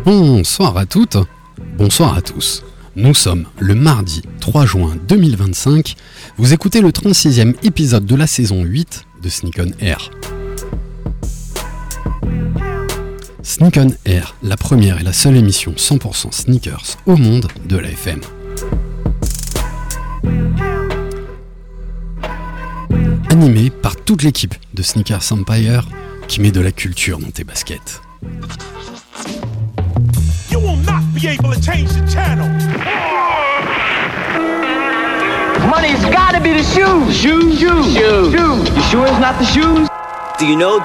Bonsoir à toutes, bonsoir à tous. Nous sommes le mardi 3 juin 2025. Vous écoutez le 36e épisode de la saison 8 de Sneak on Air. Sneak on Air, la première et la seule émission 100% sneakers au monde de la FM. Animée par toute l'équipe de Sneakers Empire qui met de la culture dans tes baskets. You will not be able to change the channel. Money's gotta be the shoes. Shoes. You sure it's not the shoes? Do you know?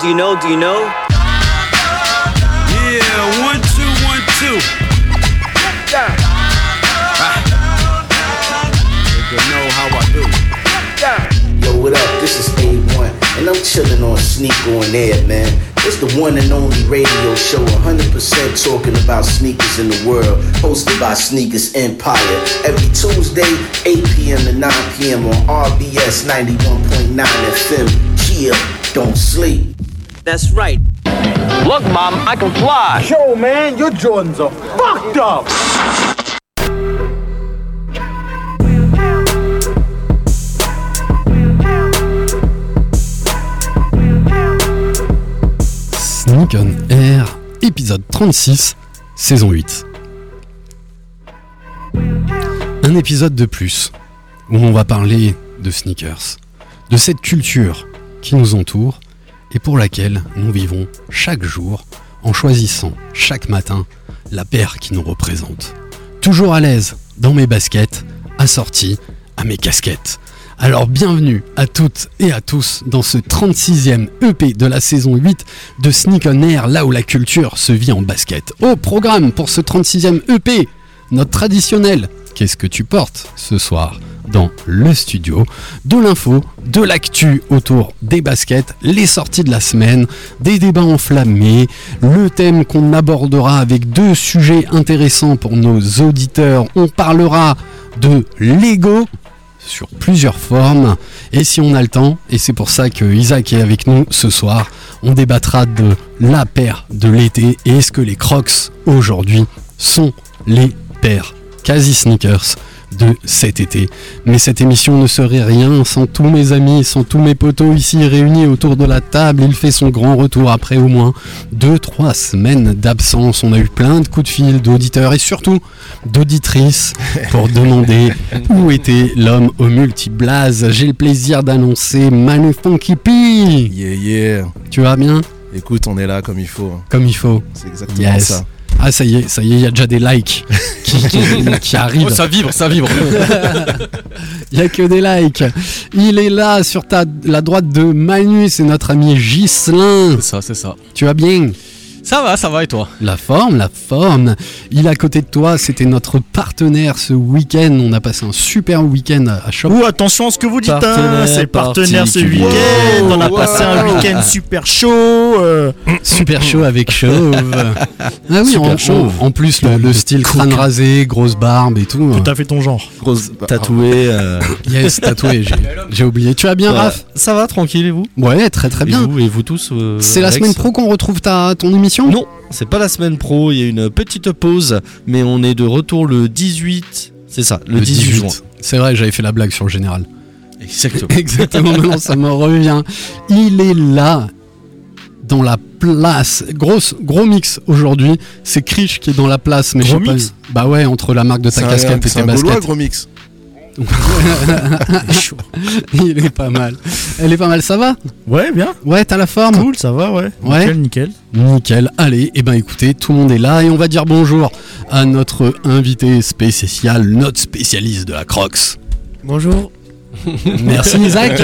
Yeah, 1, 2, 1, 2. Yeah. You know how I do. Yeah. Yo, what up? This is A1, and I'm chillin' on Sneak on Air, man. It's the one and only radio show 100% talking about sneakers in the world, hosted by Sneakers Empire. Every Tuesday, 8 p.m. to 9 p.m. on RBS 91.9 FM. Chill, don't sleep. That's right. Look, Mom, I can fly. Yo, man, your Jordans are fucked up. Sneak on Air, épisode 36, saison 8. Un épisode de plus, où on va parler de sneakers, de cette culture qui nous entoure et pour laquelle nous vivons chaque jour en choisissant chaque matin la paire qui nous représente. Toujours à l'aise dans mes baskets, assorti à mes casquettes. Alors bienvenue à toutes et à tous dans ce 36e EP de la saison 8 de Sneak on Air, là où la culture se vit en basket. Au programme pour ce 36e EP, notre traditionnel « Qu'est-ce que tu portes ?» ce soir dans le studio, de l'info, de l'actu autour des baskets, les sorties de la semaine, des débats enflammés, le thème qu'on abordera avec deux sujets intéressants pour nos auditeurs. On parlera de Lego sur plusieurs formes, et si on a le temps, et c'est pour ça que Isaac est avec nous ce soir, on débattra de la paire de l'été, et est-ce que les Crocs aujourd'hui sont les paires quasi sneakers de cet été. Mais cette émission ne serait rien sans tous mes amis, sans tous mes potos ici réunis autour de la table. Il fait son grand retour après au moins 2-3 semaines d'absence. On a eu plein de coups de fil d'auditeurs et surtout d'auditrices pour demander où était l'homme au multi-blaze. J'ai le plaisir d'annoncer Manu Funky P. Yeah. Tu vas bien ? Écoute, on est là comme il faut. Comme il faut. C'est exactement Yes. ça. Ah ça y est, il y a déjà des likes qui arrivent. Oh, ça vibre. Il y a que des likes. Il est là sur la droite de Manu, c'est notre ami Ghislain. C'est ça. Tu vas bien ? Ça va et toi ? La forme. Il est à côté de toi, c'était notre partenaire ce week-end. On a passé un super week-end à Shop. Ouh, attention à ce que vous dites, Partenaire c'est partenaire ce particulier. week-end. On a passé un week-end super chaud. Super chaud avec Chauve. Ah oui, Super chauve. en plus le style crâne rasé, grosse barbe et tout. Tout à fait ton genre. Grosse tatouée. Yes, tatoué, j'ai oublié. Tu vas bien, Raph ? Ça va, tranquille, et vous ? Ouais, très bien. Et vous tous C'est la Alex semaine pro qu'on retrouve ton émission ? Non, c'est pas la semaine pro, il y a une petite pause, mais on est de retour le 18, c'est ça, le 18 juin. C'est vrai, j'avais fait la blague sur le général. Exactement. Exactement, maintenant ça me revient. Il est là, dans la place. Gros mix aujourd'hui. C'est Krish qui est dans la place. Mais Gros je sais mix pas. Bah ouais, entre la marque de ta casquette et C'est tes un Gaulois, baskets. gros mix. Il est pas mal. Elle est pas mal, ça va ? Ouais, bien. Ouais, t'as la forme ? Cool, ça va, ouais. Ouais. Nickel. Nickel. Allez, et ben écoutez, tout le monde est là et on va dire bonjour à notre invité spécial, notre spécialiste de la Crocs. Bonjour. Merci Isaac.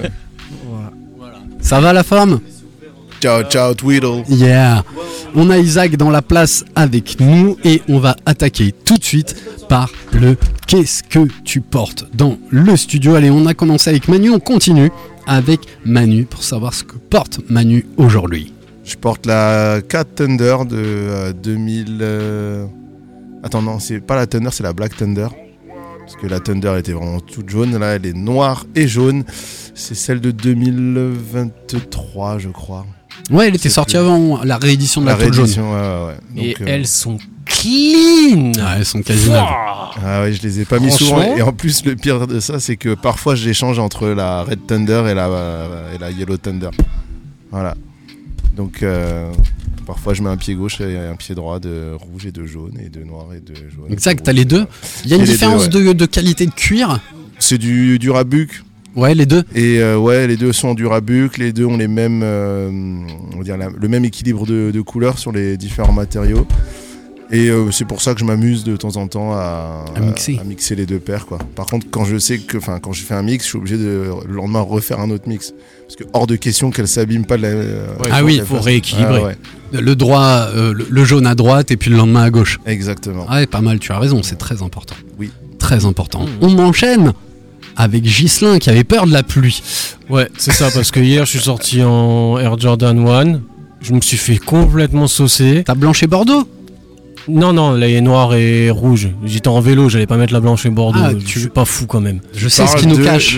Ça va la forme ? Ciao, Tweedle. Yeah. On a Isaac dans la place avec nous et on va attaquer tout de suite par le qu'est-ce que tu portes dans le studio. Allez, on a commencé avec Manu, on continue avec Manu pour savoir ce que porte Manu aujourd'hui. Je porte la Cat Thunder de 2000... Attends, non, c'est pas la Thunder, c'est la Black Thunder. Parce que la Thunder était vraiment toute jaune. Là, elle est noire et jaune. C'est celle de 2023, je crois. Ouais, elle était C'est sortie plus- avant la réédition de la tôle jaune. réédition, ouais. Et Donc, elles sont clean. Ah, elles sont quasi neuves. Wouah. Ah ouais, je les ai pas mis Franchement. souvent. Et en plus, le pire de ça, c'est que parfois, j'échange entre la Red Thunder et la Yellow Thunder. Voilà. Donc, parfois, je mets un pied gauche et un pied droit de rouge et de jaune et de noir et de jaune. Exact, de t'as rouge. les deux. Il y a une Et les différence deux, de qualité de cuir. C'est du Durabuc. Ouais, les deux. Et ouais, les deux sont en Durabuc. Les deux ont les mêmes, on va dire le même équilibre de couleurs sur les différents matériaux. Et c'est pour ça que je m'amuse de temps en temps à mixer les deux paires, quoi. Par contre, quand je fais un mix, je suis obligé de le lendemain refaire un autre mix, parce que hors de question qu'elle s'abîme pas de la. Ah oui, il faut rééquilibrer. Ah ouais, Le droit, le jaune à droite et puis le lendemain à gauche. exactement. Ouais, pas mal, tu as raison, c'est très important. Oui. Très important. On enchaîne avec Ghislain qui avait peur de la pluie. Ouais, c'est ça, parce que hier, je suis sorti en Air Jordan 1. Je me suis fait complètement saucer. T'as blanc et Bordeaux. Non, là, il est noir et rouge. J'étais en vélo, j'allais pas mettre la blanche et bordeaux. Ah, Je suis pas fou quand même. Je sais ce Parle qui nous de cache.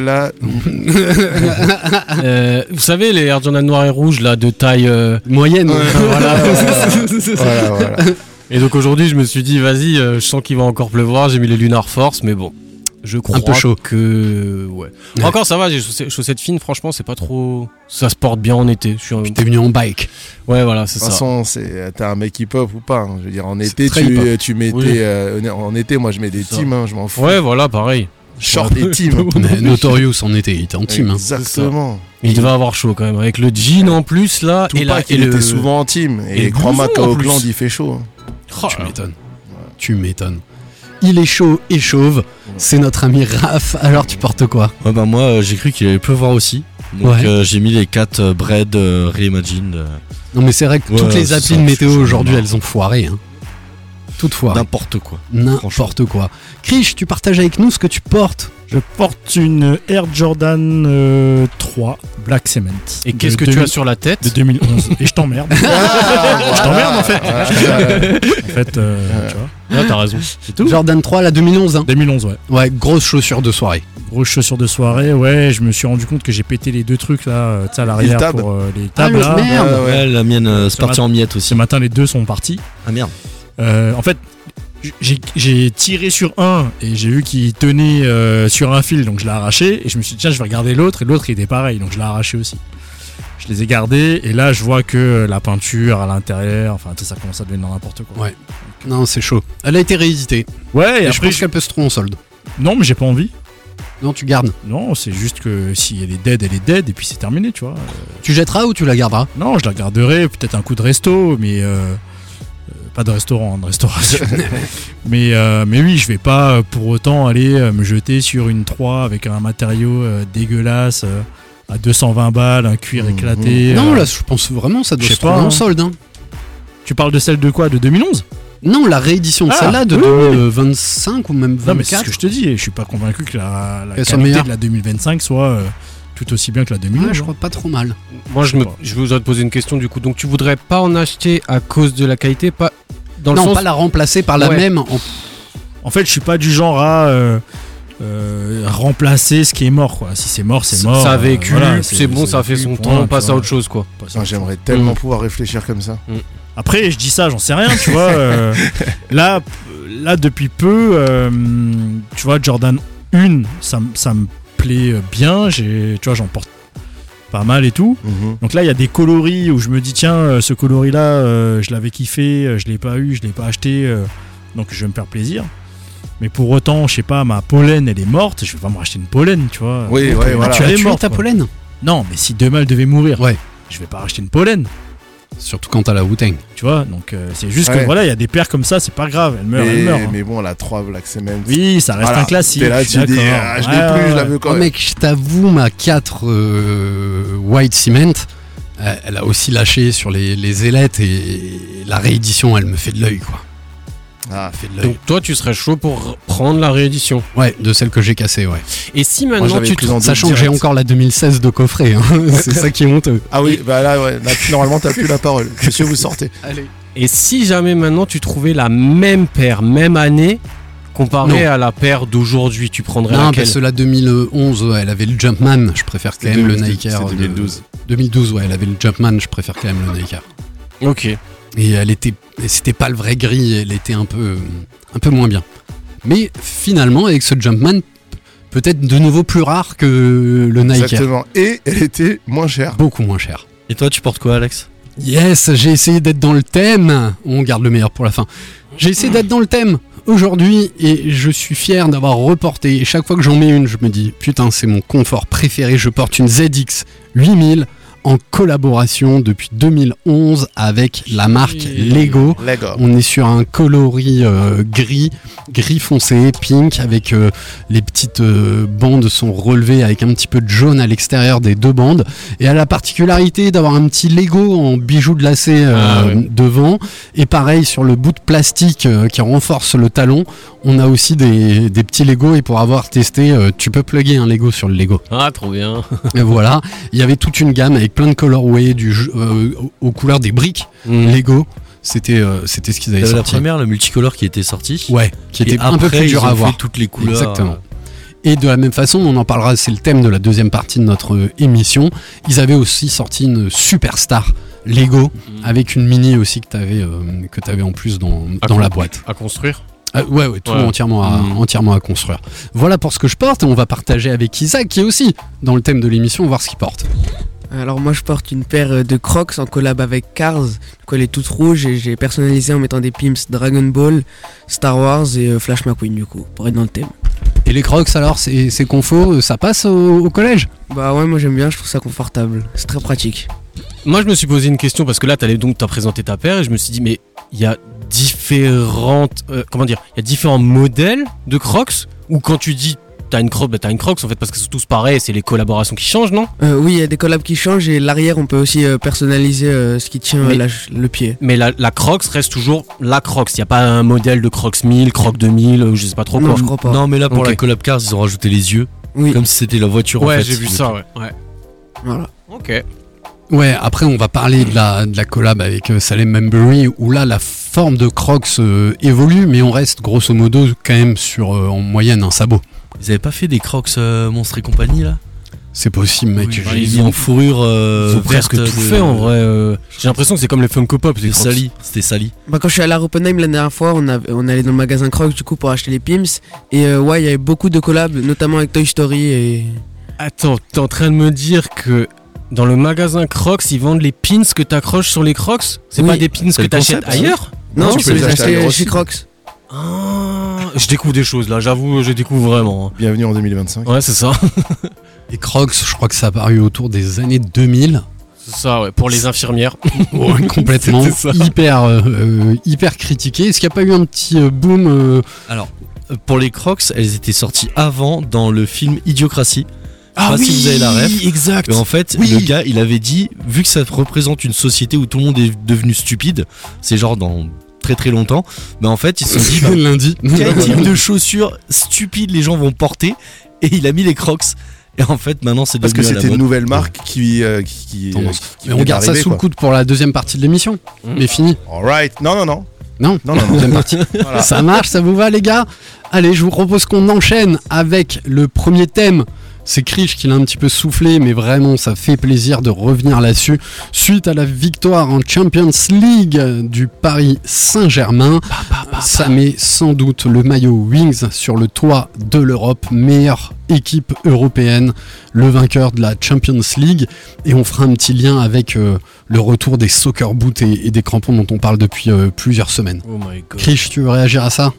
Vous savez, les Air Jordan noir et rouge, là, de taille... Moyenne. Voilà. Et donc aujourd'hui, je me suis dit, vas-y, je sens qu'il va encore pleuvoir. J'ai mis les Lunar Force, mais bon, je crois peu chaud. que... Ouais. Ouais. Encore, ça va, j'ai chaussettes fines, franchement, c'est pas trop... Ça se porte bien en été. Je suis en... T'es venu en bike. Ouais, voilà, c'est De toute ça. façon, t'as un mec hip-hop ou pas, hein. Je veux dire, en été, très hip-hop. tu mettais. Oui. En été, moi, je mets des Ça. teams, hein, je m'en fous. Ouais, voilà, pareil. Short et team. Mais Notorious en été, il était en team. Hein. Exactement. Il devait avoir chaud quand même, avec le jean en plus, là. Tout et pas là, qu'il et était souvent en team. et Et le crois-moi blouson, en qu'au plus. Auckland, il fait chaud. Hein. Oh, Tu m'étonnes. Tu m'étonnes. Il est chaud et chauve. C'est notre ami Raph. Alors tu portes quoi? Ouais, bah moi j'ai cru qu'il allait pleuvoir aussi. Donc Ouais. j'ai mis les 4 Bread Reimagined. Non mais c'est vrai que Ouais, toutes les c'est applis ça, de je météo suis aujourd'hui, marre. elles ont foiré. Hein. Toutes foirées. N'importe quoi. N'importe quoi. Krish, tu partages avec nous ce que tu portes. Je porte une Air Jordan 3 Black Cement. Et de qu'est-ce que tu as sur la tête? De 2011. Et je t'emmerde. Je t'emmerde en fait. En fait, tu vois. Ouais, t'as raison. C'est tout. Jordan 3, la 2011. Hein. 2011, ouais. Ouais, grosse chaussure de soirée. Grosse chaussure de soirée, ouais. Je me suis rendu compte que j'ai pété les deux trucs là, tu sais, à l'arrière tab. pour les Ah, tables le là. merde. Ouais, la mienne c'est Ce parti en miettes aussi. Ce matin, les deux sont partis. Ah merde. En fait, j'ai tiré sur un et j'ai vu qu'il tenait sur un fil, donc je l'ai arraché. Et je me suis dit, tiens, je vais regarder l'autre. Et l'autre, il était pareil, donc je l'ai arraché aussi. Je les ai gardés et là, je vois que la peinture à l'intérieur, enfin, tu sais, ça commence à devenir n'importe quoi. Ouais. Non, c'est chaud. Elle a été rééditée. Ouais, et Et je après, pense qu'elle peut se trouver en solde. non, mais j'ai pas envie. Non, tu gardes. Non, c'est juste que si elle est dead, elle est dead et puis c'est terminé, tu vois. Tu jetteras ou tu la garderas? Non, je la garderai, peut-être un coup de resto, mais pas de restaurant, de restauration. mais oui, je vais pas pour autant aller me jeter sur une 3 avec un matériau dégueulasse à 220 balles, un cuir éclaté. Non, là, je pense vraiment ça doit je se sais trouver pas, en hein. solde. Hein. Tu parles de celle de quoi? De 2011? Non, la réédition de Ah, celle-là de oui, 2025 ou même Non, mais c'est ce 24. que je te dis, et je suis pas convaincu que la Qu'elle soit qualité meilleure. de la 2025 soit tout aussi bien que la 2011. Ouais, je crois pas trop mal. Moi, Je sais pas. je voudrais te poser une question du coup. Donc, tu voudrais pas en acheter à cause de la qualité, pas dans le Non, sens. pas la remplacer par la Ouais. même. En fait, je suis pas du genre à remplacer ce qui est mort, quoi. Si c'est mort, c'est mort. Ça a vécu, voilà, c'est bon, ça a fait vécu, son point, temps, on tu passe à vois. autre chose quoi. Putain, j'aimerais tellement pouvoir réfléchir comme ça. Après, je dis ça, j'en sais rien, tu vois. Là, depuis peu, tu vois, Jordan 1, ça me plaît bien. Tu vois, j'en porte pas mal et tout. Donc là, il y a des coloris où je me dis, tiens, ce coloris-là, je l'avais kiffé, je l'ai pas eu, je l'ai pas acheté, donc je vais me faire plaisir. Mais pour autant, je sais pas, ma pollen, elle est morte, je vais pas me racheter une pollen, tu vois. Oui, ouais, voilà. Tu as Elle est tué morte, ta quoi. pollen? Non, mais si demain elle devait mourir, Ouais. je vais pas racheter une pollen, Surtout quand t'as la Wu-Tang. tu vois. Donc c'est juste Ouais. que voilà, il y a des paires comme ça, c'est pas grave, elle meurt, elle meurt. hein. Mais bon, la 3 Black Cement. Oui, ça reste Voilà. un classique. T'es là, je suis tu dis, d'accord. ah, je Ouais, l'ai plus, je la ouais. veux quand Oh même. mec, je t'avoue, ma 4 White Cement, elle a aussi lâché sur les ailettes et la réédition, elle me fait de l'œil, quoi. Ah, Elle fait de l'œil. Donc, toi, tu serais chaud pour prendre la réédition. Ouais, de celle que j'ai cassée, ouais. Et si Moi, je maintenant l'avais tu prise te. en doute Sachant que j'ai direct. encore la 2016 de coffret, hein. C'est ça qui est honteux. Ah oui, bah là, ouais, là, normalement, t'as plus la parole. Monsieur, vous sortez. Allez. Et si jamais maintenant tu trouvais la même paire, même année, Comparé à la paire d'aujourd'hui, tu prendrais non, laquelle? parce que la 2011, ouais, elle avait le Jumpman. Je préfère quand même le Nike Air. C'est 2012. 2012, ouais, elle avait le Jumpman. Je préfère quand même le Nike Air. Ok. Et c'était pas le vrai gris. Elle était un peu moins bien. Mais finalement, avec ce Jumpman, peut-être de nouveau plus rare que le Nike Air. Exactement. Et elle était moins chère. Beaucoup moins cher. Et toi, tu portes quoi, Alex? Yes, j'ai essayé d'être dans le thème. On garde le meilleur pour la fin. J'ai essayé d'être dans le thème aujourd'hui et je suis fier d'avoir reporté. Et chaque fois que j'en mets une, je me dis putain, c'est mon confort préféré. Je porte une ZX 8000 en collaboration depuis 2011 avec la marque Lego. On est sur un coloris gris foncé, pink, avec les petites bandes sont relevées avec un petit peu de jaune à l'extérieur des deux bandes. Et elle a la particularité d'avoir un petit Lego en bijoux de lacet devant. Et pareil, sur le bout de plastique qui renforce le talon, on a aussi des petits Lego. Et pour avoir testé, tu peux plugger un Lego sur le Lego. Ah, trop bien. Et voilà, il y avait toute une gamme avec plein de colorways aux couleurs des briques Lego. C'était ce qu'ils avaient sorti. La première, le multicolore qui était sorti. Ouais, qui était un peu plus dur à voir. Toutes les couleurs. Exactement. Et de la même façon, on en parlera, c'est le thème de la deuxième partie de notre émission. Ils avaient aussi sorti une Superstar Lego avec une mini aussi que t'avais en plus dans la boîte. À construire. Ouais, tout entièrement à construire. Voilà pour ce que je porte et on va partager avec Isaac qui est aussi dans le thème de l'émission, voir ce qu'il porte. Alors moi je porte une paire de Crocs en collab avec Cars. Donc elle est toute rouge et j'ai personnalisé en mettant des pimps Dragon Ball, Star Wars et Flash McQueen du coup, pour être dans le thème. Et les Crocs alors, c'est confo, ça passe au collège? Bah ouais, moi j'aime bien, je trouve ça confortable, c'est très pratique. Moi je me suis posé une question parce que là t'as présenté ta paire et je me suis dit mais il y a différents modèles de Crocs, ou quand tu dis t'as une Crocs en fait parce que c'est tous pareil, c'est les collaborations qui changent, non? Oui, il y a des collabs qui changent et l'arrière on peut aussi personnaliser ce qui tient le pied. Mais la Crocs reste toujours la Crocs, il n'y a pas un modèle de Crocs 1000, Crocs 2000, je sais pas trop quoi. Non, je crois pas. Non mais là pour la collab Cars ils ont rajouté les yeux, comme si c'était la voiture en fait. Ouais, j'ai vu ça, ouais. Voilà. Ok. Ouais, après on va parler de la collab avec Salem Membury où là la forme de Crocs évolue, mais on reste grosso modo quand même sur en moyenne un sabot. Ils avaient pas fait des Crocs Monstres et compagnie là? C'est possible, mec. Ils ont en fourrure ils ont presque tout fait en vrai. J'ai l'impression que c'est comme les Funko Pop. C'était sali. Bah quand je suis allé à Oppenheim la dernière fois, on allait dans le magasin Crocs du coup pour acheter les pimps et ouais il y avait beaucoup de collabs, notamment avec Toy Story et... Attends, t'es en train de me dire que dans le magasin Crocs, ils vendent les pins que t'accroches sur les Crocs? C'est pas des pins que t'achètes ailleurs? Non, tu peux les acheter chez Crocs. Je découvre des choses là, j'avoue, je découvre vraiment. Bienvenue en 2025. Ouais, c'est ça. Et Crocs, je crois que ça a apparu autour des années 2000. C'est ça, ouais, pour les infirmières. Ouais, complètement. Hyper critiqué. Est-ce qu'il n'y a pas eu un petit boom Alors, pour les Crocs, elles étaient sorties avant dans le film Idiocratie. Je sais pas si vous avez la ref. Exact. Mais en fait, le gars, il avait dit, vu que ça représente une société où tout le monde est devenu stupide, c'est genre dans très très longtemps, mais en fait, ils se sont dit, lundi, quel type de chaussures stupides les gens vont porter, et il a mis les Crocs. Et en fait, maintenant, c'est devenu parce que c'était une nouvelle marque qui mais on garde ça sous le coude pour la deuxième partie de l'émission. Mais fini. Alright. Non. Deuxième partie. Voilà. Ça marche, ça vous va les gars? Allez, je vous propose qu'on enchaîne avec le premier thème. C'est Krish qui l'a un petit peu soufflé, mais vraiment ça fait plaisir de revenir là-dessus. Suite à la victoire en Champions League du Paris Saint-Germain, ça met sans doute le maillot Wings sur le toit de l'Europe, meilleure équipe européenne, le vainqueur de la Champions League. Et on fera un petit lien avec le retour des soccer boots et des crampons dont on parle depuis plusieurs semaines. Oh my God. Krish, tu veux réagir à ça?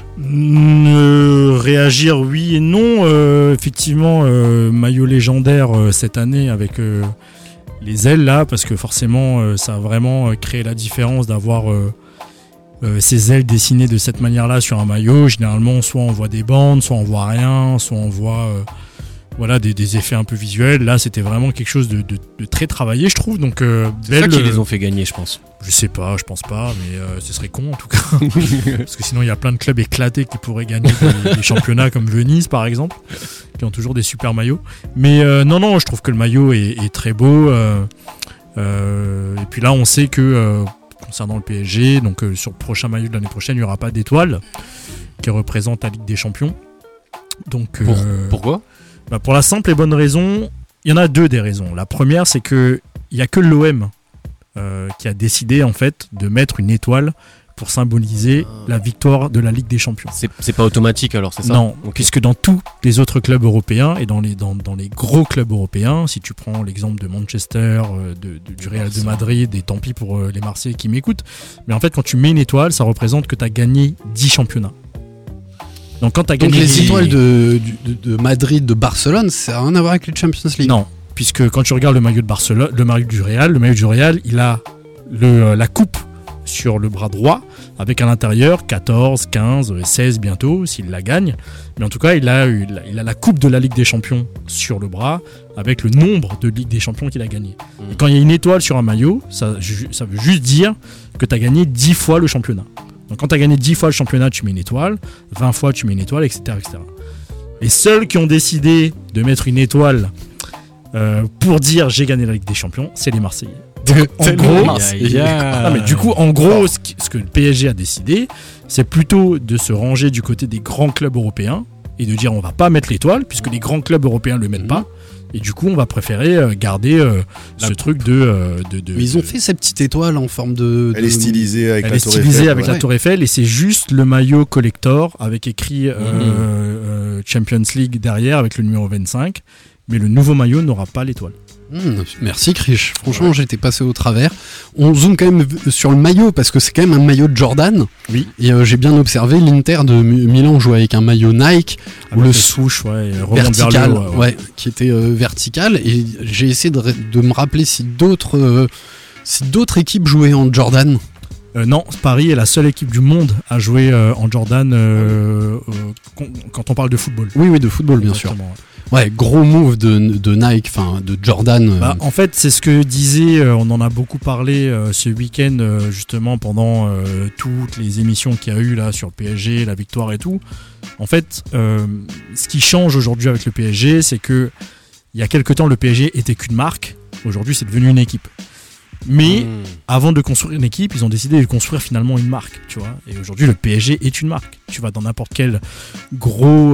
Réagir oui et non. Effectivement, maillot légendaire cette année avec les ailes là, parce que forcément ça a vraiment créé la différence d'avoir ces ailes dessinées de cette manière là sur un maillot. Généralement soit on voit des bandes, soit on voit rien, soit on voit des effets un peu visuels. Là c'était vraiment quelque chose de très travaillé, je trouve. Donc c'est ça qui les ont fait gagner, je pense. Je sais pas, je pense pas, mais ce serait con en tout cas. Parce que sinon il y a plein de clubs éclatés qui pourraient gagner des championnats comme Venise par exemple, qui ont toujours des super maillots. Mais non, je trouve que le maillot est très beau. Et puis là on sait que concernant le PSG, donc sur le prochain maillot de l'année prochaine il n'y aura pas d'étoile. qui représente la Ligue des Champions. Donc, Pourquoi ? Pour la simple et bonne raison, il y en a deux des raisons. La première, c'est que il y a que l'OM qui a décidé en fait de mettre une étoile pour symboliser la victoire de la Ligue des Champions. C'est pas automatique alors, c'est ça ? Non, Okay. puisque dans tous les autres clubs européens et dans les gros clubs européens, si tu prends l'exemple de Manchester, du Real de Madrid, et tant pis pour les Marseillais qui m'écoutent, mais en fait quand tu mets une étoile, ça représente que tu as gagné 10 championnats. Donc quand tu as gagné les étoiles de Madrid, de Barcelone, ça n'a rien à voir avec les Champions League. Non, puisque quand tu regardes le maillot de Barcelone, le maillot du Real, il a la coupe sur le bras droit, avec à l'intérieur 14, 15, 16 bientôt, s'il la gagne. Mais en tout cas, il a la coupe de la Ligue des Champions sur le bras, avec le nombre de Ligue des Champions qu'il a gagné. Et quand il y a une étoile sur un maillot, ça veut juste dire que tu as gagné 10 fois le championnat. Donc quand tu as gagné 10 fois le championnat, tu mets une étoile, 20 fois tu mets une étoile, etc. etc. Les seuls qui ont décidé de mettre une étoile pour dire j'ai gagné la Ligue des Champions, c'est les Marseillais. En gros, mais du coup, en gros, ce que le PSG a décidé, c'est plutôt de se ranger du côté des grands clubs européens et de dire on va pas mettre l'étoile puisque les grands clubs européens le mettent pas. Et du coup, on va préférer garder ce truc de. Mais ils ont fait cette petite étoile en forme de. Elle est stylisée avec la Tour Eiffel. Stylisée avec la Tour Eiffel et c'est juste le maillot collector avec écrit Champions League derrière avec le numéro 25. Mais le nouveau maillot n'aura pas l'étoile. Merci Krish, franchement j'étais passé au travers. On zoome quand même sur le maillot parce que c'est quand même un maillot de Jordan. Oui. Et j'ai bien observé l'Inter de Milan jouait avec un maillot Nike où le swoosh vertical, vers le haut, qui était vertical. Et j'ai essayé de me rappeler si d'autres équipes jouaient en Jordan. Non, Paris est la seule équipe du monde à jouer en Jordan quand on parle de football. Oui, de football bien sûr. Ouais, gros move de Nike, enfin de Jordan. En fait, c'est ce que disait, on en a beaucoup parlé ce week-end justement pendant toutes les émissions qu'il y a eu là sur le PSG, la victoire et tout. En fait, ce qui change aujourd'hui avec le PSG, c'est que il y a quelque temps le PSG était qu'une marque. Aujourd'hui, c'est devenu une équipe. Mais avant de construire une équipe, ils ont décidé de construire finalement une marque, tu vois. Et aujourd'hui, le PSG est une marque. Tu vas dans n'importe quel gros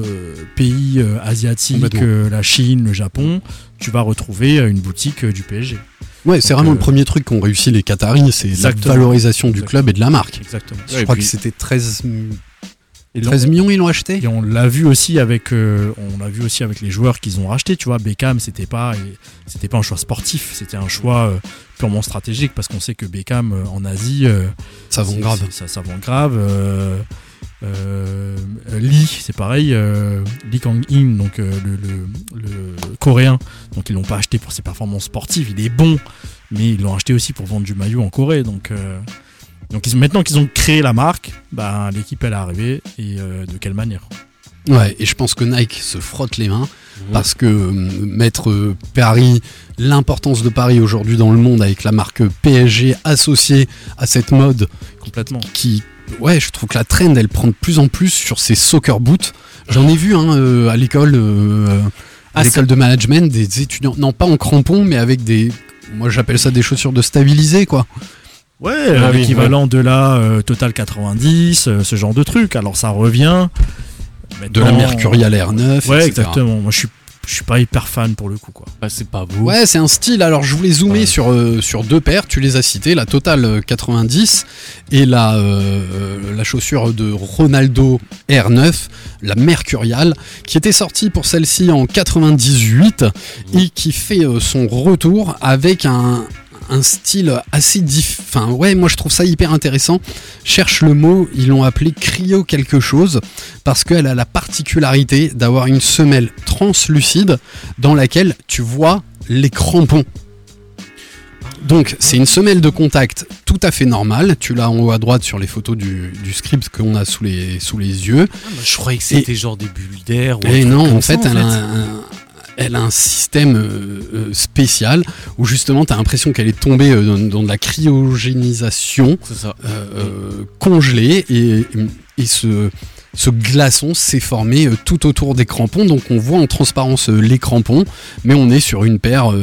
pays asiatique, la Chine, le Japon, tu vas retrouver une boutique du PSG. Ouais, c'est vraiment le premier truc qu'ont réussi les Qataris, c'est la valorisation du club et de la marque. Exactement. Je crois que c'était 13 millions ils l'ont acheté. Et on l'a vu aussi avec les joueurs qu'ils ont rachetés, tu vois. Beckham, c'était pas un choix sportif, c'était un choix purement stratégique parce qu'on sait que Beckham en Asie ça vend grave. Ça vend grave. Lee, c'est pareil, Lee Kang-in, donc le coréen, donc ils l'ont pas acheté pour ses performances sportives, il est bon, mais ils l'ont acheté aussi pour vendre du maillot en Corée, donc maintenant qu'ils ont créé la marque, l'équipe elle est arrivée et de quelle manière. Ouais, et je pense que Nike se frotte les mains parce que mettre Paris, l'importance de Paris aujourd'hui dans le monde avec la marque PSG associée à cette mode complètement je trouve que la trend elle prend de plus en plus sur ces soccer boots. J'en ai vu à l'école de management des étudiants, non pas en crampons mais avec moi j'appelle ça des chaussures de stabilisé quoi. Ouais, l'équivalent de la Total 90, ce genre de truc. Alors ça revient de la Mercurial R9. Ouais, etc. Exactement. Moi je suis pas hyper fan pour le coup quoi. C'est pas beau. Ouais, c'est un style. Alors je voulais zoomer sur deux paires, tu les as citées, la Total 90 et la chaussure de Ronaldo R9, la Mercurial, qui était sortie pour celle-ci en 98 et qui fait son retour avec un style assez moi je trouve ça hyper intéressant. Cherche le mot, ils l'ont appelé cryo quelque chose parce qu'elle a la particularité d'avoir une semelle translucide dans laquelle tu vois les crampons. Donc c'est une semelle de contact tout à fait normale, tu l'as en haut à droite sur les photos du script qu'on a sous les yeux. Je croyais que c'était genre des bulles d'air ou et non, en fait elle a un système spécial où justement tu as l'impression qu'elle est tombée dans de la cryogénisation, congelée et ce glaçon s'est formé tout autour des crampons, donc on voit en transparence les crampons, mais on est sur une paire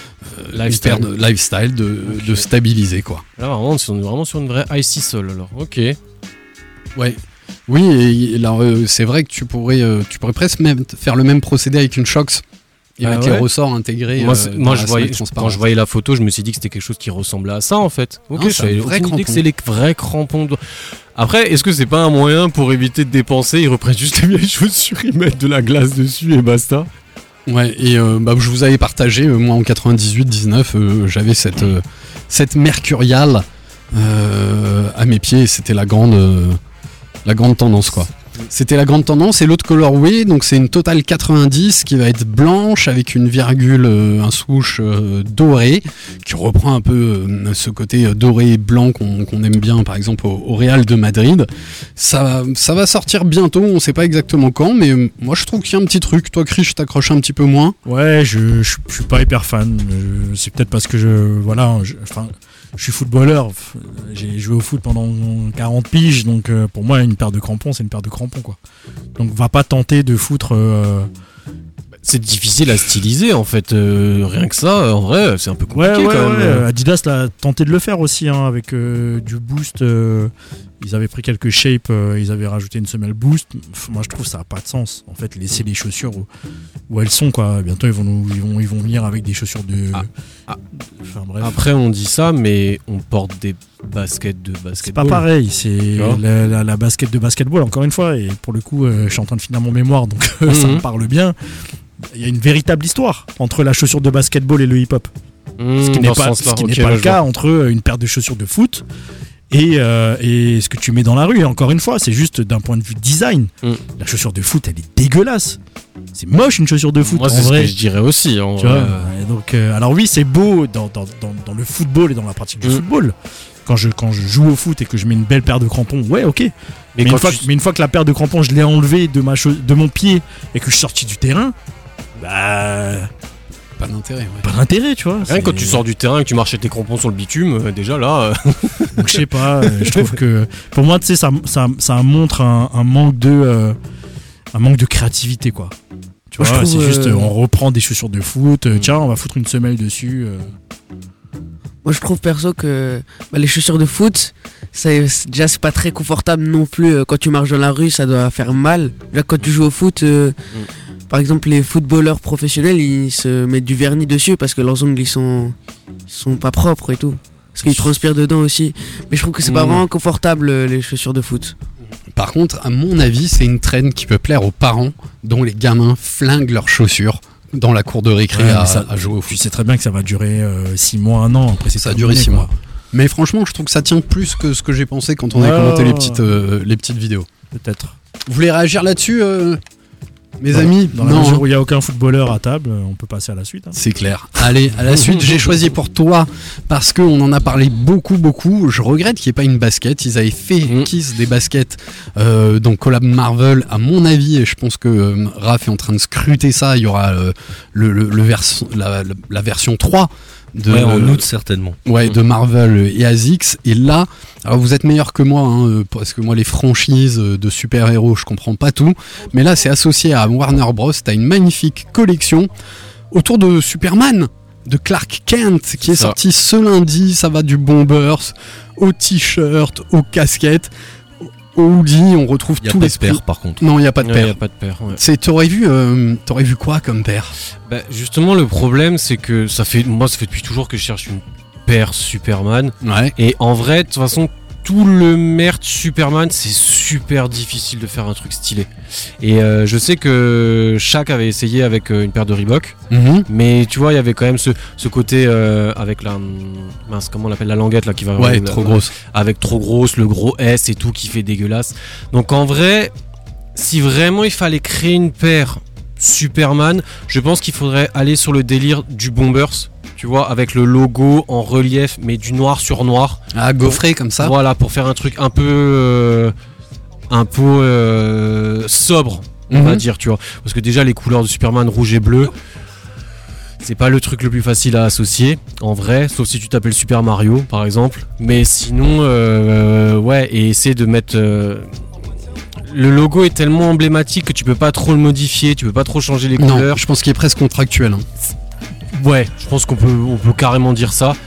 lifestyle de stabilisé quoi. Là vraiment sur une vraie icy sole alors. Ok. Ouais. Oui, et là, c'est vrai que tu pourrais presque même faire le même procédé avec une Shox. Et avec les ressorts intégrés. Moi, quand je voyais la photo, je me suis dit que c'était quelque chose qui ressemblait à ça en fait. Ok, non, c'est vrai que c'est les vrais crampons. Après, est-ce que c'est pas un moyen pour éviter de dépenser? Ils reprennent juste les vieilles chaussures, ils mettent de la glace dessus et basta. Ouais, et je vous avais partagé, moi en 98-19, j'avais cette Mercurial à mes pieds, et c'était la grande tendance quoi. C'était la grande tendance. Et l'autre colorway, donc c'est une Total 90 qui va être blanche avec une virgule, un swoosh doré, qui reprend un peu ce côté doré et blanc qu'on aime bien par exemple au Real de Madrid. Ça va sortir bientôt, on sait pas exactement quand, mais moi je trouve qu'il y a un petit truc. Toi Chris, je t'accroche un petit peu moins. Ouais, je suis pas hyper fan. C'est peut-être parce que je suis footballeur, j'ai joué au foot pendant 40 piges, donc pour moi une paire de crampons c'est une paire de crampons quoi. Donc va pas tenter de foutre... C'est difficile à styliser en fait, rien que ça, en vrai c'est un peu compliqué quand même. Adidas l'a tenté de le faire aussi hein, avec du boost, ils avaient pris quelques shapes, ils avaient rajouté une semelle boost. Moi je trouve ça n'a pas de sens en fait, laisser les chaussures où elles sont quoi. Bientôt ils vont venir avec des chaussures de... Enfin, bref. Après on dit ça mais on porte des baskets de basketball. C'est pas pareil, c'est la basket de basketball encore une fois, et pour le coup je suis en train de finir mon mémoire donc ça me parle bien. Il y a une véritable histoire entre la chaussure de basketball et le hip-hop. Ce qui n'est pas le cas entre une paire de chaussures de foot et ce que tu mets dans la rue. Et encore une fois, c'est juste d'un point de vue design. La chaussure de foot, elle est dégueulasse. C'est moche une chaussure de foot. Moi, c'est ce que je dirais aussi. Tu vois, donc, alors oui, c'est beau dans le football et dans la pratique du football. Quand je joue au foot et que je mets une belle paire de crampons, ouais, ok. Mais une fois que la paire de crampons, je l'ai enlevée de mon pied et que je suis sorti du terrain, pas d'intérêt. Ouais. Pas d'intérêt, tu vois. Rien que quand tu sors du terrain et que tu marches avec tes crampons sur le bitume, déjà là. Donc je sais pas, je trouve que pour moi, tu sais, ça montre un manque de créativité, quoi. Tu vois, c'est juste, on reprend des chaussures de foot, tiens, on va foutre une semelle dessus. Moi, je trouve perso que les chaussures de foot, c'est pas très confortable non plus. Quand tu marches dans la rue, ça doit faire mal. Là, quand tu joues au foot, par exemple, les footballeurs professionnels, ils se mettent du vernis dessus parce que leurs ongles ils sont pas propres et tout. Parce qu'ils transpirent dedans aussi. Mais je trouve que c'est pas vraiment confortable les chaussures de foot. Par contre, à mon avis, c'est une trend qui peut plaire aux parents dont les gamins flinguent leurs chaussures dans la cour de récré à jouer au foot. Tu sais très bien que ça va durer 6 mois, 1 an. Après, ça a duré 6 mois. Mais franchement, je trouve que ça tient plus que ce que j'ai pensé quand on a commenté les petites vidéos. Peut-être. Vous voulez réagir là-dessus mes amis? Dans la mesure où il n'y a aucun footballeur à table, on peut passer à la suite. Hein. C'est clair. Allez, à la suite, j'ai choisi pour toi parce qu'on en a parlé beaucoup. Je regrette qu'il n'y ait pas une basket. Ils avaient fait Kiss des baskets donc collab Marvel, à mon avis, et je pense que Raph est en train de scruter ça. Il y aura la version 3 en août certainement. Ouais, de Marvel et ASICS. Et là, alors vous êtes meilleurs que moi, hein, parce que moi les franchises de super-héros, je comprends pas tout. Mais là, c'est associé à Warner Bros. T'as une magnifique collection autour de Superman, de Clark Kent, qui est sorti ce lundi. Ça va du Bombers au t-shirt, aux casquettes, au hoodie. On retrouve tous les paires par contre. Non, il y a pas de paire. Il y a pas de paire. Ouais. T'aurais vu quoi comme paire? Justement, le problème, c'est que ça fait depuis toujours que je cherche une paire Superman. Ouais. Et en vrai, de toute façon, tout le merch Superman, c'est super difficile de faire un truc stylé. Et je sais que Shaq avait essayé avec une paire de Reebok, mais tu vois, il y avait quand même ce côté avec la comment on l'appelle, la languette là qui va trop grosse, avec trop grosse, le gros S et tout qui fait dégueulasse. Donc en vrai, si vraiment il fallait créer une paire Superman, je pense qu'il faudrait aller sur le délire du Bombers. Tu vois, avec le logo en relief, mais du noir sur noir. Ah, gaufré comme ça. Voilà, pour faire un truc un peu sobre, on va dire, tu vois. Parce que déjà, les couleurs de Superman rouge et bleu, c'est pas le truc le plus facile à associer, en vrai, sauf si tu t'appelles Super Mario, par exemple. Mais sinon, et essayer de mettre... Le logo est tellement emblématique que tu peux pas trop le modifier, tu peux pas trop changer les couleurs. Je pense qu'il est presque contractuel. Hein. Ouais, je pense qu'on peut carrément dire ça.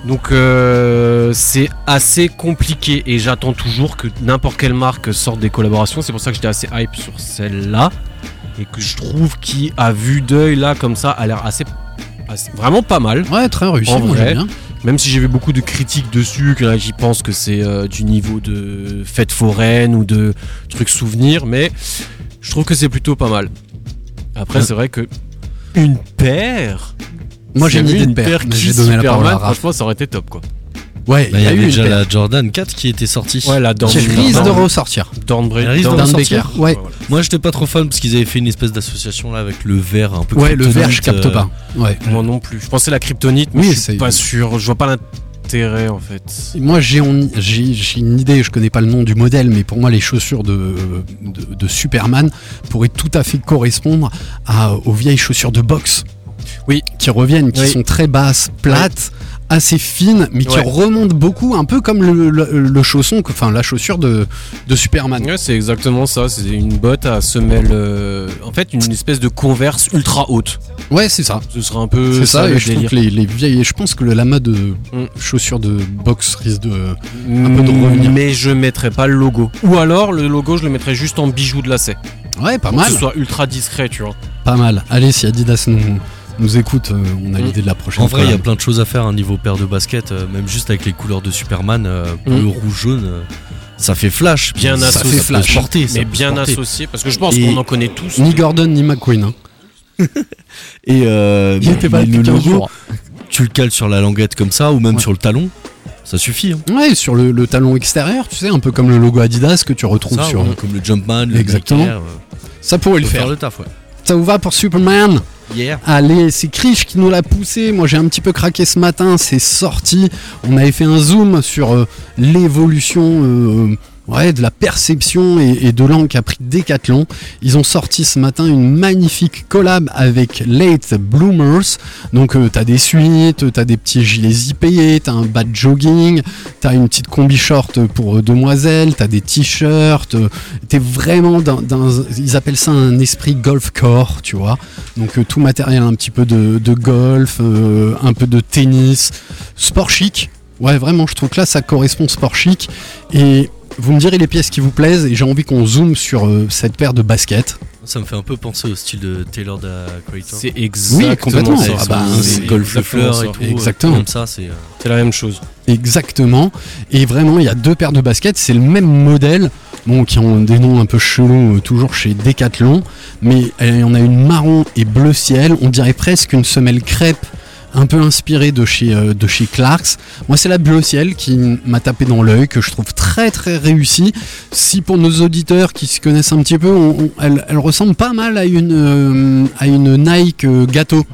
Donc c'est assez compliqué et j'attends toujours que n'importe quelle marque sorte des collaborations. C'est pour ça que j'étais assez hype sur celle-là et que je trouve qui à vue d'œil là comme ça a l'air assez vraiment pas mal. Ouais, très réussi. En moi, vrai, j'aime bien. même si j'ai vu beaucoup de critiques dessus, qu'il y en a qui pensent que c'est du niveau de fête foraine ou de trucs souvenirs, mais je trouve que c'est plutôt pas mal. Après, c'est vrai que une paire. Moi j'ai s'il y une avait idée de paire, mais qui j'ai donné la parole à Superman, Raph. franchement, ça aurait été top quoi. Ouais, Bah, il y avait eu déjà une paire la Jordan 4 qui était sortie. Ouais, la qui risque de ressortir. Dornbreak. Elle risque de Dan ressortir. Baker. Ouais, Moi j'étais pas trop fan parce qu'ils avaient fait une espèce d'association là avec le verre un peu. ouais, le verre je kryptonite, capte pas. Ouais. Moi non plus. Je pensais la kryptonite, mais Oui, je suis c'est- pas sûr. Je vois pas l'intérêt en fait. Moi j'ai une idée, je connais pas le nom du modèle, mais pour moi les chaussures de Superman pourraient tout à fait correspondre aux vieilles chaussures de boxe. Oui. Qui reviennent, qui Oui. sont très basses, plates, assez fines, mais qui Ouais. remontent beaucoup, un peu comme le chausson, enfin la chaussure de Superman. Ouais, c'est exactement ça. C'est une botte à semelle. En fait, une espèce de Converse ultra haute. Ouais, c'est ça. Ce sera un peu C'est ça, le et je trouve délire. que les vieilles. Je pense que la mode de chaussures de boxe risque de. peu de revenir. Mais je mettrais pas le logo. Ou alors le logo, je le mettrais juste en bijou de lacet. Ouais, pas Pour mal. que ce soit ultra discret, tu vois. Pas mal. Allez, si Adidas nous écoute, on a l'idée de la prochaine En vrai, il y a collab. plein de choses à faire niveau paire de basket, même juste avec les couleurs de Superman, bleu, rouge, jaune. Ça fait flash. Bien Ça associé. fait flash. Porter, ça Mais peut bien se porter. associé, parce que je pense Et- qu'on en connaît tous. Ni Gordon ni McQueen. Hein. Et Il était pas mais depuis le 15 logo, jours. tu le cales sur la languette comme ça ou même Ouais. sur le talon, ça suffit. Hein. Ouais, sur le talon extérieur, tu sais, un peu comme le logo Adidas que tu retrouves Ça, sur. ouais, comme le Jumpman, le Exactement. Nike Air, Ça pourrait le faut faire. le taf, ouais. Ça vous va pour Superman? Hier. Allez, c'est Krish qui nous l'a poussé. Moi, j'ai un petit peu craqué ce matin. C'est sorti. On avait fait un zoom sur l'évolution de la perception et de l'angle qu'a pris Decathlon. Ils ont sorti ce matin une magnifique collab avec Late Bloomers. Donc, t'as des suites, t'as des petits gilets zippés, t'as un bas de jogging, t'as une petite combi short pour demoiselles, t'as des t-shirts. T'es vraiment ils appellent ça un esprit golf core, tu vois. Donc tout matériel un petit peu de golf, un peu de tennis, sport chic. Ouais, vraiment, je trouve que là ça correspond sport chic. Et vous me direz les pièces qui vous plaisent et j'ai envie qu'on zoome sur cette paire de baskets. Ça me fait un peu penser au style de Taylor the Creator. C'est exactement complètement. ça. Ah bah, C'est golf le exactement fleur ça. et tout. Exactement. Comme ça, c'est. C'est la même chose. Exactement. Et vraiment, il y a deux paires de baskets, c'est le même modèle. Bon, qui ont des noms un peu chelous, toujours chez Decathlon. Mais il y en a une marron et bleu ciel. On dirait presque une semelle crêpe, un peu inspirée de chez Clarks. Moi, c'est la bleu ciel qui m'a tapé dans l'œil, que je trouve très très réussie. Si pour nos auditeurs qui se connaissent un petit peu, elle ressemble pas mal à une Nike gâteau.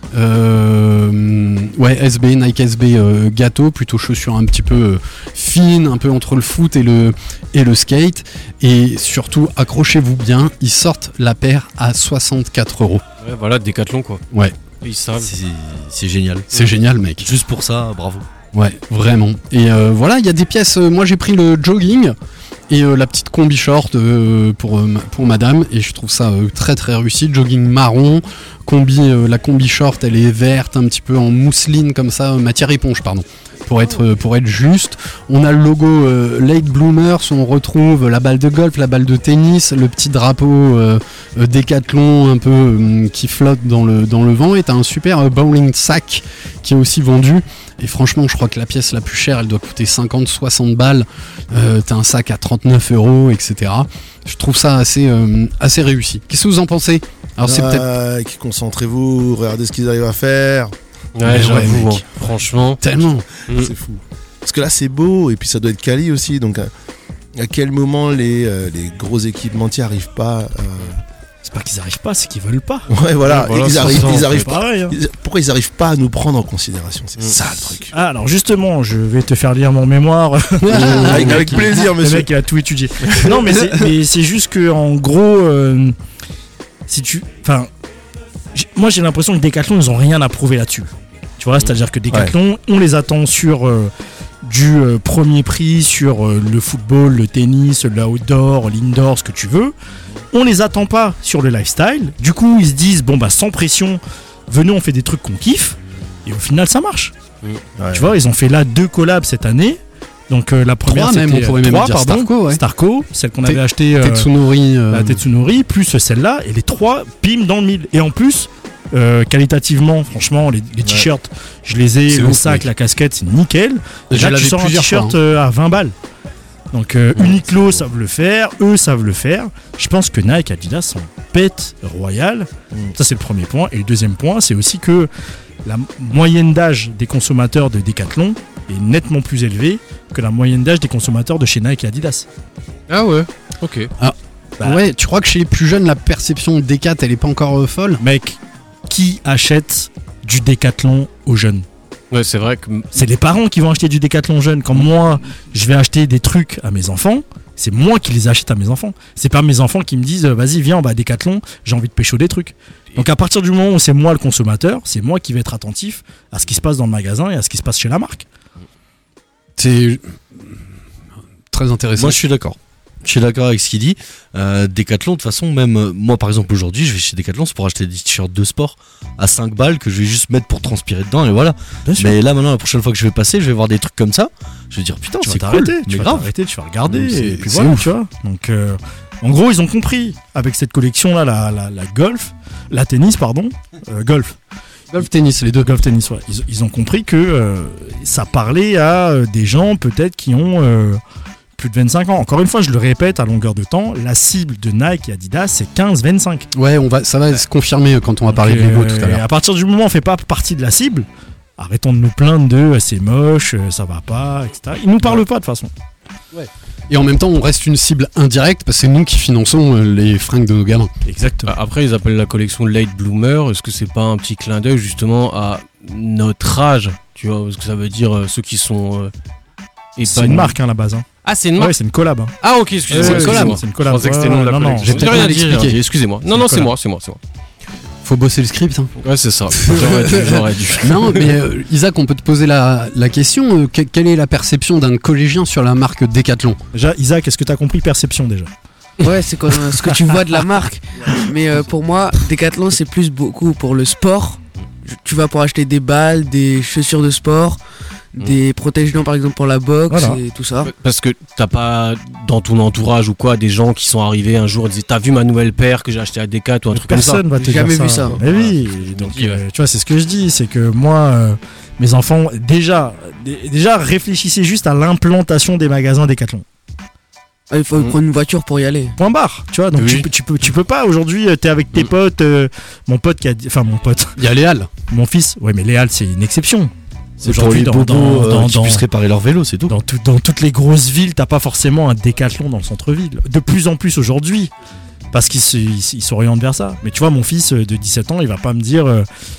SB, Nike SB gâteau, plutôt chaussures un petit peu fines, un peu entre le foot et le skate. Et surtout, accrochez-vous bien, ils sortent la paire à 64 €. Ouais, voilà, Décathlon quoi. Ouais, Ils savent. C'est génial. c'est génial, mec. Juste pour ça, bravo. Ouais, vraiment. Et voilà, il y a des pièces. Moi, j'ai pris le jogging et la petite combi short pour madame. Et je trouve ça très très réussi. Jogging marron, la combi short, elle est verte, un petit peu en mousseline comme ça, matière éponge, pardon. Pour être juste, on a le logo Late Bloomers, on retrouve la balle de golf, la balle de tennis, le petit drapeau Décathlon un peu qui flotte dans le vent, et t'as un super bowling sack qui est aussi vendu. Et franchement, je crois que la pièce la plus chère, elle doit coûter 50-60 balles. T'as un sac à 39 €, etc. Je trouve ça assez réussi. Qu'est-ce que vous en pensez? Alors c'est peut-être Concentrez-vous, regardez ce qu'ils arrivent à faire. Ouais, j'avoue, mec. hein. Franchement. tellement. C'est fou. Parce que là, c'est beau, et puis ça doit être quali aussi. Donc, à quel moment les gros équipementiers arrivent pas C'est pas qu'ils arrivent pas, c'est qu'ils veulent pas. Ouais, voilà, Ouais, voilà, ils c'est arrivent, ça, en ils fait. arrivent pas. Pareil, hein. Pourquoi ils arrivent pas à nous prendre en considération? C'est ça le truc. Ah, alors justement, je vais te faire lire mon mémoire. Avec plaisir, Le monsieur. mec il a tout étudié. Non, mais c'est juste que en gros, moi j'ai l'impression que Decathlon ils ont rien à prouver là-dessus. Tu vois, c'est-à-dire que Decathlon, on les attend sur du premier prix, sur le football, le tennis, l'outdoor, l'indoor, ce que tu veux. On les attend pas sur le lifestyle. Du coup, ils se disent bon bah sans pression, venez on fait des trucs qu'on kiffe. Et au final, ça marche. Ouais. Tu vois, ils ont fait là 2 collabs cette année. Donc la première, 3 même, c'était on pourrait même 3, dire pardon, Starco, ouais. Starco, celle qu'on avait achetée, Tetsunori. la Tetsunori, plus celle-là, et les 3, bim, dans le mille. Et en plus, qualitativement, franchement, les t-shirts, je les ai, C'est le ouf, sac, mec. la casquette, c'est nickel. Je Là, tu l'avais sors un plusieurs t-shirt fois, à 20 balles. Donc Uniqlo savent le faire, eux savent le faire. Je pense que Nike et Adidas sont bêtes royales. Ça, c'est le premier point. Et le deuxième point, c'est aussi que la moyenne d'âge des consommateurs de Decathlon est nettement plus élevée que la moyenne d'âge des consommateurs de chez Nike et Adidas. Ah ouais, ok. Ouais, tu crois que chez les plus jeunes, la perception Decat, elle est pas encore folle? Mec, qui achète du Decathlon aux jeunes? Ouais, c'est vrai que. C'est les parents qui vont acheter du Decathlon jeune. Quand moi, je vais acheter des trucs à mes enfants, c'est moi qui les achète à mes enfants. C'est pas mes enfants qui me disent vas-y, viens, on va à Decathlon, j'ai envie de pécho des trucs. Donc à partir du moment où c'est moi le consommateur, c'est moi qui vais être attentif à ce qui se passe dans le magasin et à ce qui se passe chez la marque. C'est très intéressant. Moi, je suis d'accord. Je suis d'accord avec ce qu'il dit. Decathlon, de toute façon, même moi par exemple aujourd'hui, je vais chez Decathlon, c'est pour acheter des t-shirts de sport à 5 balles que je vais juste mettre pour transpirer dedans et voilà. Mais là maintenant, la prochaine fois que je vais passer, je vais voir des trucs comme ça. Je vais dire putain, Tu vas c'est t'arrêter, cool. tu Mais vas grave. t'arrêter, tu vas regarder C'est- et puis c'est voilà, ouf. tu vois. Donc en gros, ils ont compris avec cette collection là, la golf, la tennis pardon, golf. Golf tennis, les deux. Golf tennis, ouais. Ils ont compris que ça parlait à des gens peut-être qui ont plus de 25 ans. Encore une fois, je le répète à longueur de temps, la cible de Nike et Adidas, c'est 15-25. Ouais, ça va se confirmer quand on va parler de logo tout à l'heure. À partir du moment où on fait pas partie de la cible, arrêtons de nous plaindre de c'est moche, ça va pas, etc. Ils nous parlent pas de toute façon. Et en même temps, on reste une cible indirecte parce que c'est nous qui finançons les fringues de nos gamins. Exactement. Après, ils appellent la collection Late Bloomer. Est-ce que c'est pas un petit clin d'œil justement à notre âge? Tu vois, parce que ça veut dire ceux qui sont. C'est une marque à la base. Hein. Ah, c'est une marque. Ouais, c'est une collab. Hein. Ah, ok, excusez-moi. Ouais, excusez-moi. c'est une collab. Je pensais que c'était le nom de la Non, non, collection. j'ai J'ai peut-être rien mal dit, expliqué. excusez-moi. Non, une non, c'est collab. moi, c'est moi, c'est moi. Faut bosser le script. Hein. Ouais, c'est ça. J'aurais dû. Non, mais Isaac, on peut te poser la question. Quelle est la perception d'un collégien sur la marque Decathlon? Déjà, Isaac, est-ce que tu as compris perception déjà? Ouais, c'est comme, ce que tu vois de la marque. Mais pour moi, Decathlon, c'est plus beaucoup pour le sport. Tu vas pour acheter des balles, des chaussures de sport, des protège-dents par exemple pour la boxe Voilà. et tout ça. Parce que t'as pas dans ton entourage ou quoi des gens qui sont arrivés un jour et disaient t'as vu ma nouvelle paire que j'ai acheté à Decat ou un truc comme ça. Personne va te J'ai dire jamais ça. vu ça. Mais oui, donc tu vois, c'est ce que je dis, c'est que moi, mes enfants, déjà réfléchissez juste à l'implantation des magasins Decathlon. Ah, il faut prendre une voiture pour y aller. Point barre, tu vois. Donc Oui. tu peux pas aujourd'hui. T'es avec tes potes, mon pote qui a, enfin mon pote, Il y a Léal. mon fils. Ouais, mais Léal, c'est une exception. C'est pour les bobos qui puissent réparer leur vélo, c'est tout. Dans toutes les grosses villes, t'as pas forcément un Décathlon dans le centre-ville. De plus en plus aujourd'hui, parce qu'ils s'orientent vers ça. Mais tu vois, mon fils de 17 ans, il va pas me dire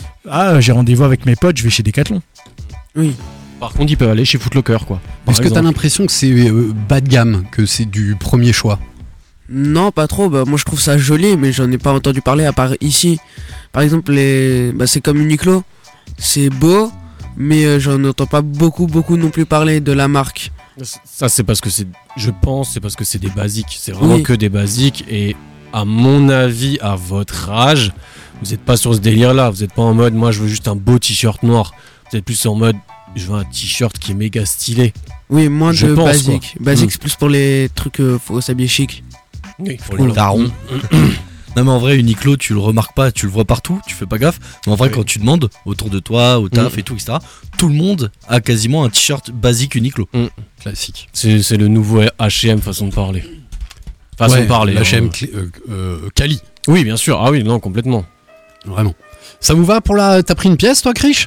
j'ai rendez-vous avec mes potes, je vais chez Décathlon. Oui. Par contre, ils peuvent aller chez Footlocker quoi. Par Est-ce que t'as exemple. l'impression que c'est bas de gamme, que c'est du premier choix? Non, pas trop. Bah, moi, je trouve ça joli, mais j'en ai pas entendu parler à part ici. Par exemple, c'est comme Uniqlo. C'est beau, mais j'en entends pas beaucoup non plus parler de la marque. Ça c'est parce que je pense c'est parce que c'est des basiques. C'est vraiment Oui. que des basiques et à mon avis à votre âge, vous êtes pas sur ce délire là. Vous êtes pas en mode moi je veux juste un beau t-shirt noir. Vous êtes plus en mode je veux un t-shirt qui est méga stylé. Oui, moins Je de pense, basique. quoi. Basique, c'est plus pour les trucs, faut s'habiller chic. Oui, pour Cool. Daron. Non mais en vrai Uniqlo tu le remarques pas, tu le vois partout, tu fais pas gaffe. Mais en vrai Oui. quand tu demandes autour de toi, au taf et tout, etc. Tout le monde a quasiment un t-shirt basique Uniqlo. Classique. C'est le nouveau H&M façon de parler. Façon de parler. La hein. HM Cali. Oui, bien sûr. Ah oui, non, complètement. Vraiment. Ça vous va pour T'as pris une pièce, toi, Krish?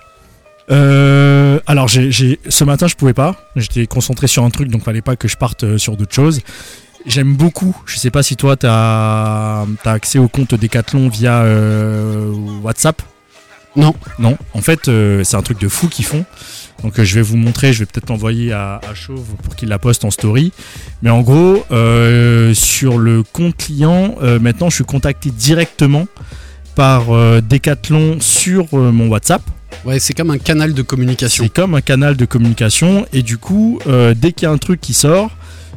Alors ce matin je pouvais pas, j'étais concentré sur un truc donc fallait pas que je parte sur d'autres choses. J'aime beaucoup, je sais pas si toi t'as accès au compte Decathlon via WhatsApp. Non. Non, en fait c'est un truc de fou qu'ils font. Donc je vais vous montrer, je vais peut-être l'envoyer à Chauve pour qu'il la poste en story. Mais en gros, sur le compte client, maintenant je suis contacté directement par Decathlon sur mon WhatsApp. Ouais, c'est comme un canal de communication. C'est comme un canal de communication et du coup, dès qu'il y a un truc qui sort,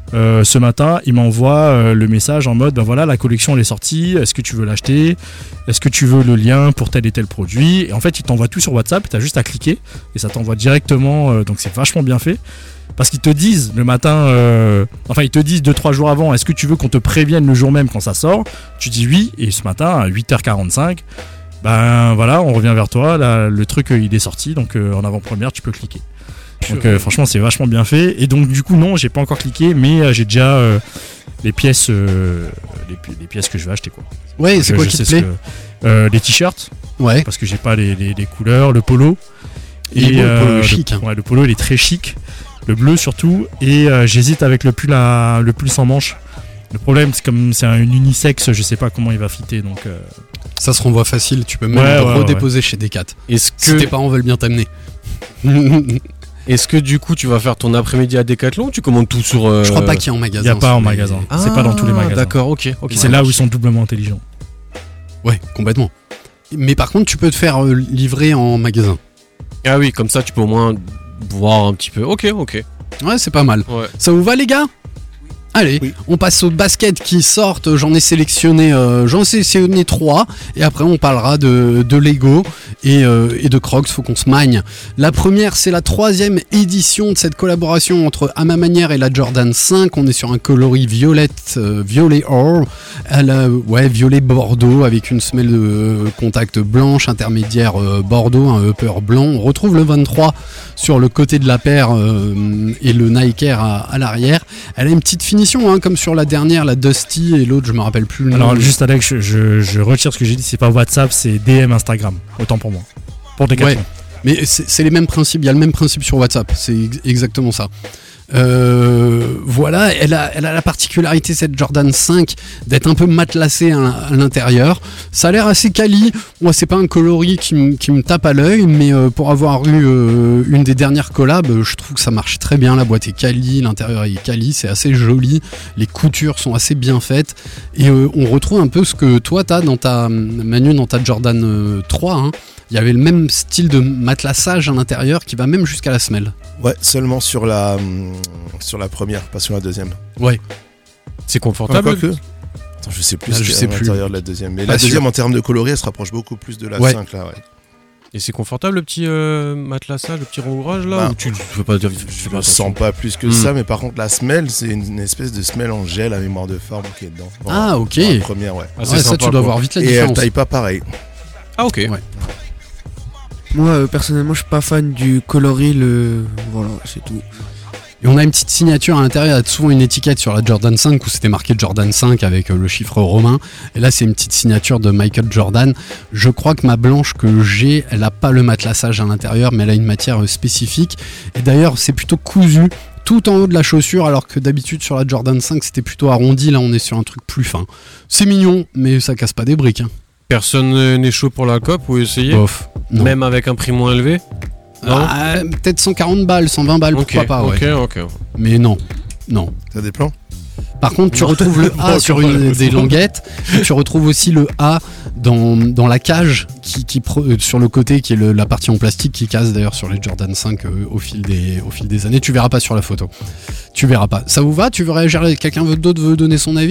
ce matin, il m'envoie le message en mode, ben voilà, la collection elle est sortie, est-ce que tu veux l'acheter ? Est-ce que tu veux le lien pour tel et tel produit ? Et en fait, il t'envoie tout sur WhatsApp, tu as juste à cliquer et ça t'envoie directement, donc c'est vachement bien fait. Parce qu'ils te disent le matin, ils te disent 2-3 jours avant, est-ce que tu veux qu'on te prévienne le jour même quand ça sort ? Tu dis oui, et ce matin à 8h45, ben voilà, on revient vers toi, là, le truc il est sorti, donc en avant-première tu peux cliquer. Donc franchement c'est vachement bien fait. Et donc du coup non, j'ai pas encore cliqué, mais j'ai déjà les pièces les pièces que je vais acheter quoi. Ouais, donc, c'est quoi qui te plaît les t-shirts. Ouais. Parce que j'ai pas les couleurs, le polo. Et le polo est chic. Ouais, le polo il est très chic. Le bleu surtout. Et j'hésite avec le pull sans manche. Le problème c'est comme c'est un unisexe, je sais pas comment il va fitter donc. Ça se renvoie facile, tu peux même le redéposer chez Decat. Est-ce que si tes parents veulent bien t'amener. Est-ce que du coup tu vas faire ton après-midi à Decathlon ou tu commandes tout sur Je crois pas qu'il y a en magasin. Il y a pas en magasin. C'est pas dans tous les magasins. D'accord, ok. C'est là où ils sont doublement intelligents. Ouais, complètement. Mais par contre, tu peux te faire livrer en magasin. Ah oui, comme ça tu peux au moins voir un petit peu. Ok. Ouais, c'est pas mal. Ouais. Ça vous va les gars ? Allez, on passe aux baskets qui sortent. J'en ai sélectionné 3 et après on parlera de Lego et de Crocs. Faut qu'on se magne. La première, c'est la 3e édition de cette collaboration entre À ma manière et la Jordan 5. On est sur un coloris violet or, violet bordeaux avec une semelle de contact blanche intermédiaire bordeaux, un upper blanc. On retrouve le 23 sur le côté de la paire et le Nike Air à l'arrière. Elle a une petite finition comme sur la dernière, la Dusty, et l'autre je me rappelle plus le nom. Alors juste Alex, je retire ce que j'ai dit, c'est pas WhatsApp, c'est DM Instagram, autant pour moi. Pour Decathlon. Ouais, mais c'est les mêmes principes, il y a le même principe sur WhatsApp, c'est exactement ça. Voilà, elle a la particularité cette Jordan 5 d'être un peu matelassée à l'intérieur. Ça a l'air assez quali. Moi, c'est pas un coloris qui me tape à l'œil, mais pour avoir eu une des dernières collabs, je trouve que ça marche très bien. La boîte est quali, l'intérieur est quali, c'est assez joli. Les coutures sont assez bien faites et on retrouve un peu ce que toi t'as dans ta Jordan 3. Hein. Il y avait le même style de matelassage à l'intérieur qui va même jusqu'à la semelle. Ouais, seulement sur la première, pas sur la deuxième. Ouais. C'est confortable. Attends, je sais plus ce qu'il y a à l'intérieur de la deuxième. Mais pas la deuxième, sûr. en termes de coloris, elle se rapproche beaucoup plus de la 5 là. Ouais. Et c'est confortable le petit matelassage, le petit rembourrage là ou tu veux pas dire, je sens pas plus que ça, mais par contre la semelle, c'est une espèce de semelle en gel à mémoire de forme qui est dedans. Bon, ah ok. La première, ouais. Ah, ça tu dois voir vite la différence. Et elle taille pas pareil. Ah ok. Ouais. Moi personnellement je suis pas fan du coloris, voilà c'est tout. Et on a une petite signature à l'intérieur, il y a souvent une étiquette sur la Jordan 5 où c'était marqué Jordan 5 avec le chiffre romain. Et là c'est une petite signature de Michael Jordan. Je crois que ma blanche que j'ai, elle a pas le matelassage à l'intérieur, mais elle a une matière spécifique. Et d'ailleurs c'est plutôt cousu tout en haut de la chaussure, alors que d'habitude sur la Jordan 5 c'était plutôt arrondi. Là on est sur un truc plus fin. C'est mignon, mais ça casse pas des briques. Hein. Personne n'est chaud pour la COP ou essayer Bof, non. Même avec un prix moins élevé. Non. Peut-être 140 balles, 120 balles, pourquoi pas. Ouais. Ok. Mais non. T'as des plans ? Par contre, tu retrouves le A sur une des languettes. Tu retrouves aussi le A dans la cage sur le côté, qui est la partie en plastique qui casse d'ailleurs sur les Jordan 5 au fil des années. Tu verras pas sur la photo. Tu verras pas. Ça vous va ? Tu veux réagir ? Quelqu'un d'autre veut donner son avis ?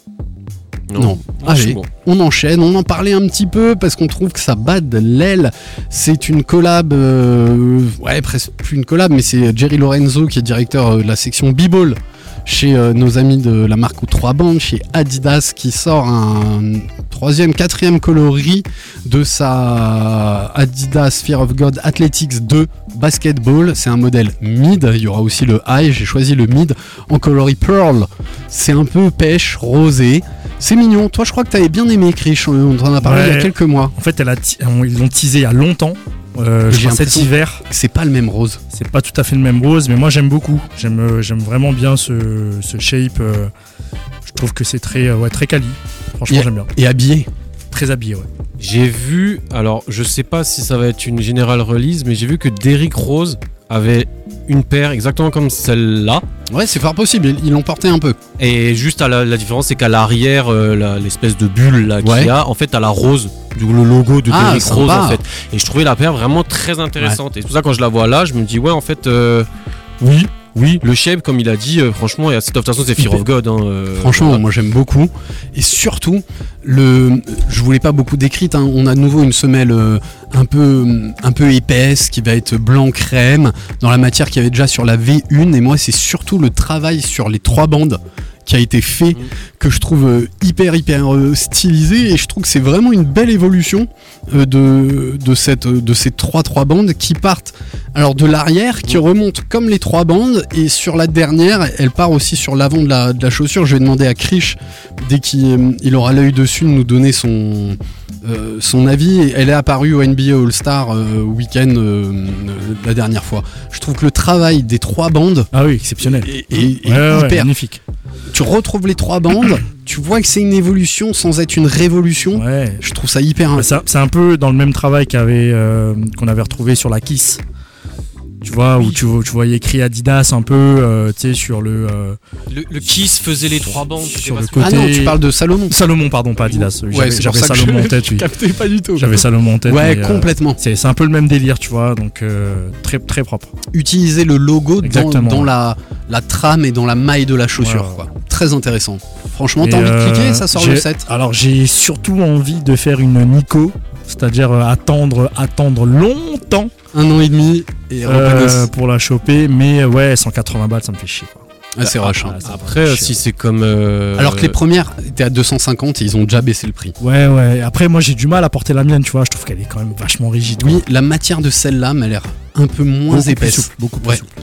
Non. Allez, bon. On enchaîne, on en parlait un petit peu parce qu'on trouve que ça bat de l'aile. C'est une collab, presque plus une collab, mais c'est Jerry Lorenzo qui est directeur de la section B-Ball chez nos amis de la marque 3 bandes, chez Adidas, qui sort un 4e coloris de sa Adidas Fear of God Athletics 2 Basketball. C'est un modèle mid, il y aura aussi le high, j'ai choisi le mid en coloris pearl. C'est un peu pêche, rosé. C'est mignon. Toi, je crois que t'avais bien aimé, Krish. On en a parlé il y a quelques mois. En fait, ils l'ont teasé il y a longtemps. Cet hiver. C'est pas le même rose. C'est pas tout à fait le même rose, mais moi j'aime beaucoup. J'aime vraiment bien ce shape. Je trouve que c'est très quali. Franchement, j'aime bien. Et habillé. Très habillé, ouais. J'ai vu, alors je sais pas si ça va être une générale release, mais j'ai vu que Derrick Rose avait une paire exactement comme celle-là. Ouais, c'est fort possible, ils l'ont porté un peu. Et juste la différence, c'est qu'à l'arrière, l'espèce de bulle là qu'il y a, en fait, t'as la rose, le logo de Derrick Rose en fait. Et je trouvais la paire vraiment très intéressante. Ouais. Et c'est pour ça, quand je la vois là, je me dis, ouais, en fait, oui, Oui, le shape, comme il a dit, franchement, et de toute façon, c'est Fear of God. Franchement, voilà. moi j'aime beaucoup. Et surtout, je voulais pas beaucoup décrite. Hein. On a de nouveau une semelle un peu épaisse qui va être blanc crème dans la matière qu'il y avait déjà sur la V1. Et moi, c'est surtout le travail sur les 3 bandes qui a été fait que je trouve hyper stylisé, et je trouve que c'est vraiment une belle évolution de ces 3 bandes qui partent alors de l'arrière, qui remontent comme les 3 bandes, et sur la dernière elle part aussi sur l'avant de la chaussure. Je vais demander à Krish, dès qu'il aura l'œil dessus, de nous donner son avis. Elle est apparue au NBA All-Star Weekend la dernière fois. Je trouve que le travail des 3 bandes exceptionnel est hyper magnifique. Tu retrouves les 3 bandes, tu vois que c'est une évolution sans être une révolution. Ouais. Je trouve ça hyper. C'est un peu dans le même travail qu'on avait retrouvé sur la Kiss. Tu vois, où tu voyais écrit Adidas un peu, tu sais, sur le Kiss faisait les 3 bandes sur le côté. Ah non, tu parles de Salomon. Salomon, pardon, pas Adidas. Ouais, j'avais Salomon en tête. Je captais pas du tout. J'avais Salomon en tête. Ouais, mais, complètement. C'est un peu le même délire, tu vois, donc très très propre. Utiliser le logo dans la trame et dans la maille de la chaussure, quoi. Très intéressant. Franchement, t'as envie de cliquer, ça sort le 7. Alors j'ai surtout envie de faire une Nico, c'est-à-dire attendre longtemps. 1 an et demi et pour la choper, mais ouais, 180 balles, ça me fait chier, quoi. Ah, c'est rush. Hein. Après, si c'est comme. Alors que les premières étaient à 250 et ils ont déjà baissé le prix. Ouais. Après, moi j'ai du mal à porter la mienne, tu vois. Je trouve qu'elle est quand même vachement rigide. Oui, la matière de celle-là m'a l'air un peu moins épaisse. Beaucoup plus souple.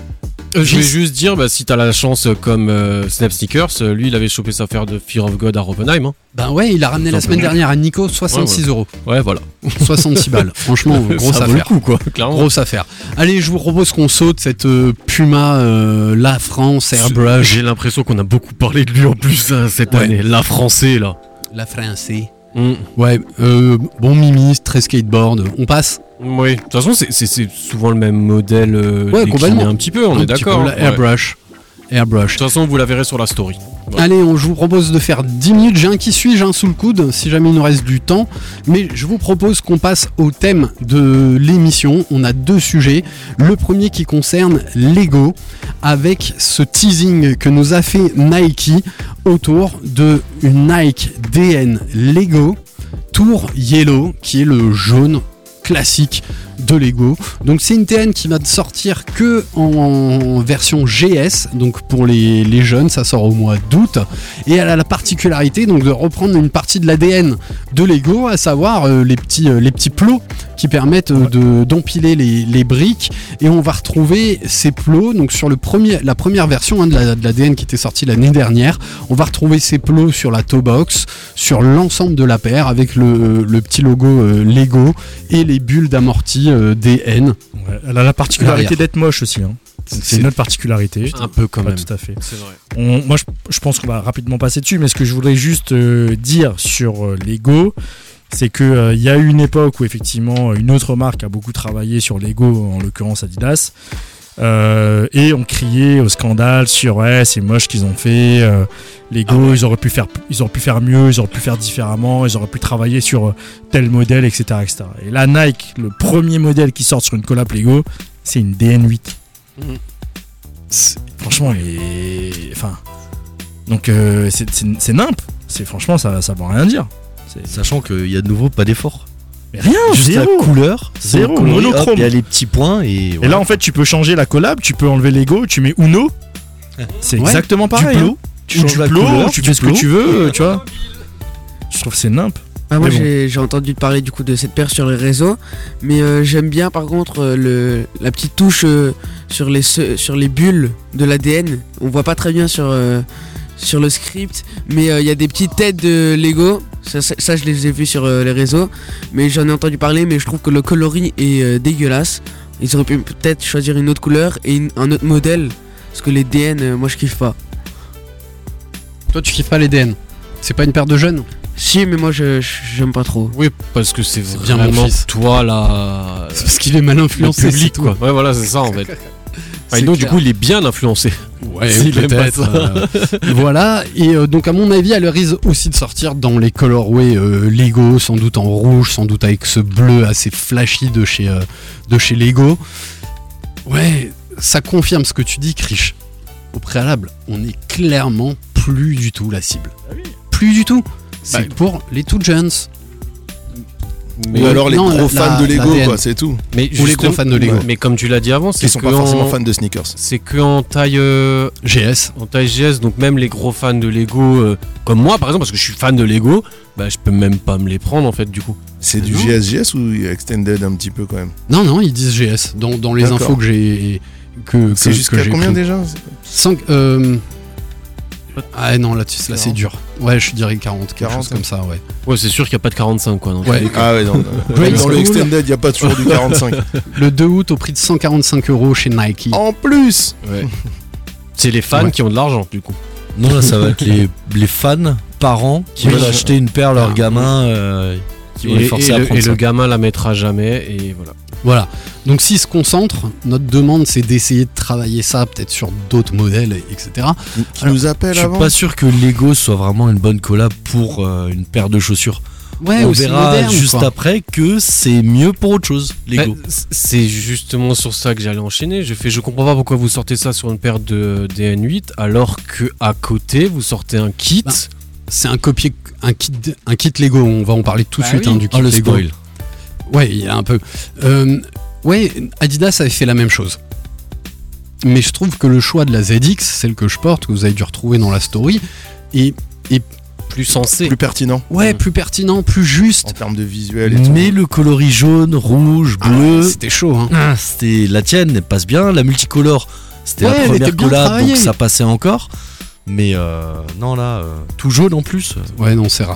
Je vais juste dire, si t'as la chance comme Snap Sneakers, lui il avait chopé sa affaire de Fear of God à Robenheim. Hein. Ben ouais, il a ramené la semaine dernière à Nico 66 €. Ouais, voilà. 66 balles. Franchement, grosse ça affaire. vaut le coup, quoi, clairement. Grosse affaire. Allez, je vous propose qu'on saute cette Puma La France Airbrush. J'ai l'impression qu'on a beaucoup parlé de lui en plus cette année. La Français, là. La Français. Ouais, bon Mimi, très skateboard. On passe. Oui, de toute façon, c'est souvent le même modèle. Complètement. Un petit peu, on est d'accord. Airbrush. De toute façon, vous la verrez sur la story. Ouais. Allez, je vous propose de faire 10 minutes. J'ai un qui suis-je sous le coude, si jamais il nous reste du temps. Mais je vous propose qu'on passe au thème de l'émission. On a 2 sujets. Le premier qui concerne Lego, avec ce teasing que nous a fait Nike autour de une Nike DN Lego Tour Yellow, qui est le jaune classique de Lego. Donc c'est une TN qui va sortir que en version GS, donc pour les jeunes, ça sort au mois d'août, et elle a la particularité donc de reprendre une partie de l'ADN de Lego, à savoir les petits plots qui permettent d'empiler les briques, et on va retrouver ces plots donc sur la première version de l'ADN qui était sortie l'année dernière. On va retrouver ces plots sur la toe box, sur l'ensemble de la paire, avec le petit logo Lego et les bulles d'amorti DN. Ouais, elle a la particularité d'être moche aussi. Hein. C'est une autre particularité. Un peu quand même. Tout à fait. C'est vrai. Moi, je pense qu'on va rapidement passer dessus, mais ce que je voudrais juste dire sur Lego, c'est qu'il y a eu une époque où effectivement une autre marque a beaucoup travaillé sur Lego, en l'occurrence Adidas, et on criait au scandale sur c'est moche qu'ils ont fait, Lego, ils auraient pu faire mieux, ils auraient pu faire différemment, ils auraient pu travailler sur tel modèle, etc., etc. Et là, Nike, le premier modèle qui sort sur une collab Lego, c'est une DN8. Franchement, donc c'est nimp. Franchement, ça veut rien dire. Sachant qu'il y a de nouveau pas d'effort. Mais rien, juste zéro. la couleur, Zéro, monochrome. Il y a les petits points et voilà. Et là en fait tu peux changer la collab, tu peux enlever Lego, tu mets Uno. C'est exactement pareil. Tu changes la couleur, tu fais ce que tu veux, tu vois. Je trouve que c'est nimp. Moi j'ai entendu parler du coup de cette paire sur les réseaux, mais j'aime bien par contre la petite touche sur les bulles de l'ADN. On voit pas très bien sur le script, mais il y a des petites têtes de Lego. Ça je les ai vus sur les réseaux, mais j'en ai entendu parler, mais je trouve que le coloris est dégueulasse. Ils auraient pu peut-être choisir une autre couleur et un autre modèle, parce que les DN, moi je kiffe pas. Toi tu kiffes pas les DN? C'est pas une paire de jeunes? Si, mais moi j'aime pas trop. Oui, parce que c'est bien vraiment mon fils. toi là. C'est parce qu'il est mal influencé, le public, quoi. Ouais, voilà, c'est ça en fait. Et donc, du coup, il est bien influencé. Ouais, peut-être. Voilà. Et donc, à mon avis, elle risque aussi de sortir dans les colorways Lego, sans doute en rouge, sans doute avec ce bleu assez flashy de chez Lego. Ouais, ça confirme ce que tu dis, Krish. Au préalable, on est clairement plus du tout la cible. Plus du tout. C'est pour les tout jeunes. Ou alors les gros fans de Lego, quoi, c'est tout. Mais ou les gros fans de Lego. Mais comme tu l'as dit avant, c'est qu'ils sont pas forcément fans de sneakers. C'est que en taille GS. En taille GS, donc même les gros fans de Lego, comme moi par exemple, parce que je suis fan de Lego, je peux même pas me les prendre en fait du coup. C'est du GS ou Extended un petit peu quand même? Non, ils disent GS. Dans les infos que j'ai. C'est jusqu'à combien déjà? 5. Ah non, là c'est dur. Ouais, je dirais 40, quelque chose comme ça, ouais. Ouais, c'est sûr qu'il n'y a pas de 45 quoi. Ouais. Ah ouais, non. Dans le Extended, il n'y a pas toujours du 45. Le 2 août au prix de 145 € chez Nike. En plus. Ouais. C'est les fans qui ont de l'argent du coup. Non, là ça va être les fans, parents qui veulent acheter une paire à leur gamin. Qui vont les forcer à prendre et le gamin la mettra jamais et voilà. Voilà. Donc s'ils se concentrent, notre demande c'est d'essayer de travailler ça peut-être sur d'autres modèles, etc. Qui nous appelle avant. Je suis pas sûr que Lego soit vraiment une bonne collab pour une paire de chaussures. Ouais, on verra moderne, juste après que c'est mieux pour autre chose, Lego. C'est justement sur ça que j'allais enchaîner. Je comprends pas pourquoi vous sortez ça sur une paire de DN8 alors que à côté vous sortez un kit. C'est un kit Lego. On va en parler tout de suite du kit le Lego. Spoil. Ouais, il y a un peu. Ouais, Adidas avait fait la même chose. Mais je trouve que le choix de la ZX, celle que je porte, que vous avez dû retrouver dans la story, est plus sensé, plus pertinent. Ouais, plus pertinent, plus juste. En termes de visuel et tout. Mais le coloris jaune, rouge, bleu. C'était chaud, hein. C'était la tienne, elle passe bien. La multicolore, c'était la première collab, donc ça passait encore. Mais non, là, tout jaune en plus. Ouais, non, c'est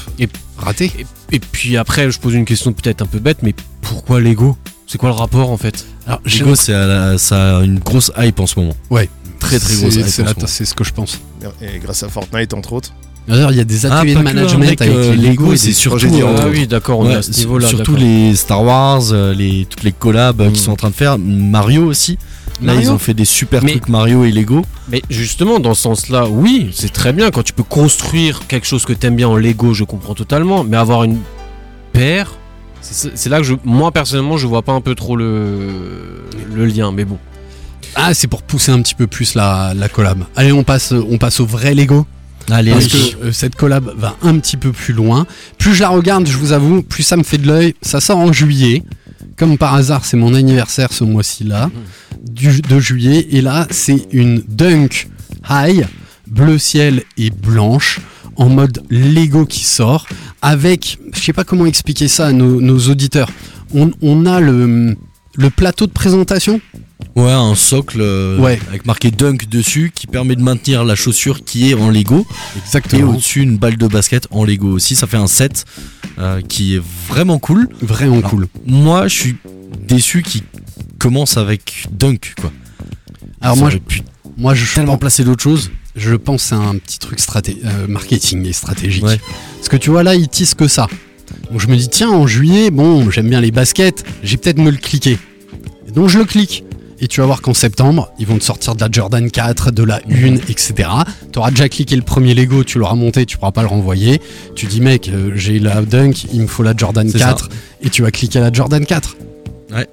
raté. Et puis après, je pose une question peut-être un peu bête, mais pourquoi Lego? C'est quoi le rapport en fait? Alors, Lego, ça a une grosse hype en ce moment. Ouais, très grosse hype. C'est ce que je pense. Et grâce à Fortnite, entre autres. D'ailleurs, il y a des ateliers de management avec Lego, et c'est surtout. Ah oui, d'accord, on est à ce niveau-là. Surtout les Star Wars, toutes les collabs qu'ils sont en train de faire. Mario aussi. Là, ils ont fait des super trucs Mario et Lego. Mais justement, dans ce sens-là, oui, c'est très bien. Quand tu peux construire quelque chose que t'aimes bien en Lego, je comprends totalement. Mais avoir une paire, c'est là que moi, personnellement, je vois pas un peu trop le lien. Mais bon. Ah, c'est pour pousser un petit peu plus la collab. Allez, on passe au vrai Lego. Allez, parce que cette collab va un petit peu plus loin. Plus je la regarde, je vous avoue, plus ça me fait de l'œil. Ça sort en juillet. Comme par hasard, c'est mon anniversaire ce mois-ci-là, de juillet. Et là, c'est une Dunk High, bleu ciel et blanche, en mode Lego qui sort. Avec, je sais pas comment expliquer ça à nos auditeurs. On a le plateau de présentation. Ouais, un socle avec marqué Dunk dessus qui permet de maintenir la chaussure qui est en Lego. Exactement. Et au-dessus, une balle de basket en Lego aussi. Ça fait un set qui est vraiment cool. Vraiment cool. Moi, je suis déçu qu'il commence avec Dunk, quoi. Alors moi, je tellement placer d'autres choses. Je pense que c'est un petit truc marketing et stratégique. Ouais. Parce que tu vois, là, ils tissent que ça. Donc je me dis, tiens, en juillet, bon, j'aime bien les baskets, j'ai peut-être me le cliquer. Et donc je le clique. Et tu vas voir qu'en septembre, ils vont te sortir de la Jordan 4, de la 1, etc. Tu auras déjà cliqué le premier Lego, tu l'auras monté, tu pourras pas le renvoyer. Tu dis, mec, j'ai la Dunk, il me faut la Jordan 4. Et tu vas cliquer la Jordan 4. Ouais.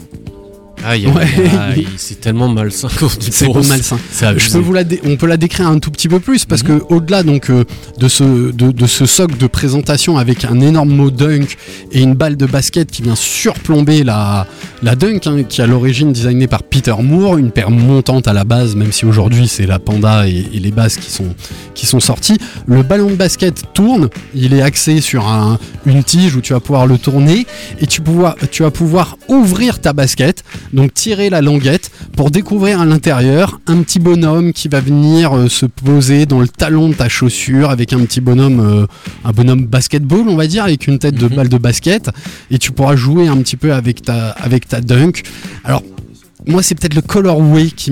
Aïe, c'est tellement malsain. C'est pas malsain. On peut la décrire un tout petit peu plus parce que au-delà donc de ce socle de présentation avec un énorme mot Dunk et une balle de basket qui vient surplomber la Dunk, hein, qui est à l'origine designée par Peter Moore, une paire montante à la base, même si aujourd'hui c'est la Panda et les bases qui sont sorties. Le ballon de basket tourne, il est axé sur une tige où tu vas pouvoir le tourner et tu vas pouvoir ouvrir ta basket. Donc tirer la languette pour découvrir à l'intérieur un petit bonhomme qui va venir se poser dans le talon de ta chaussure avec un petit bonhomme, un bonhomme basketball on va dire, avec une tête de balle de basket, et tu pourras jouer un petit peu avec ta Dunk. Alors moi c'est peut-être le colorway qui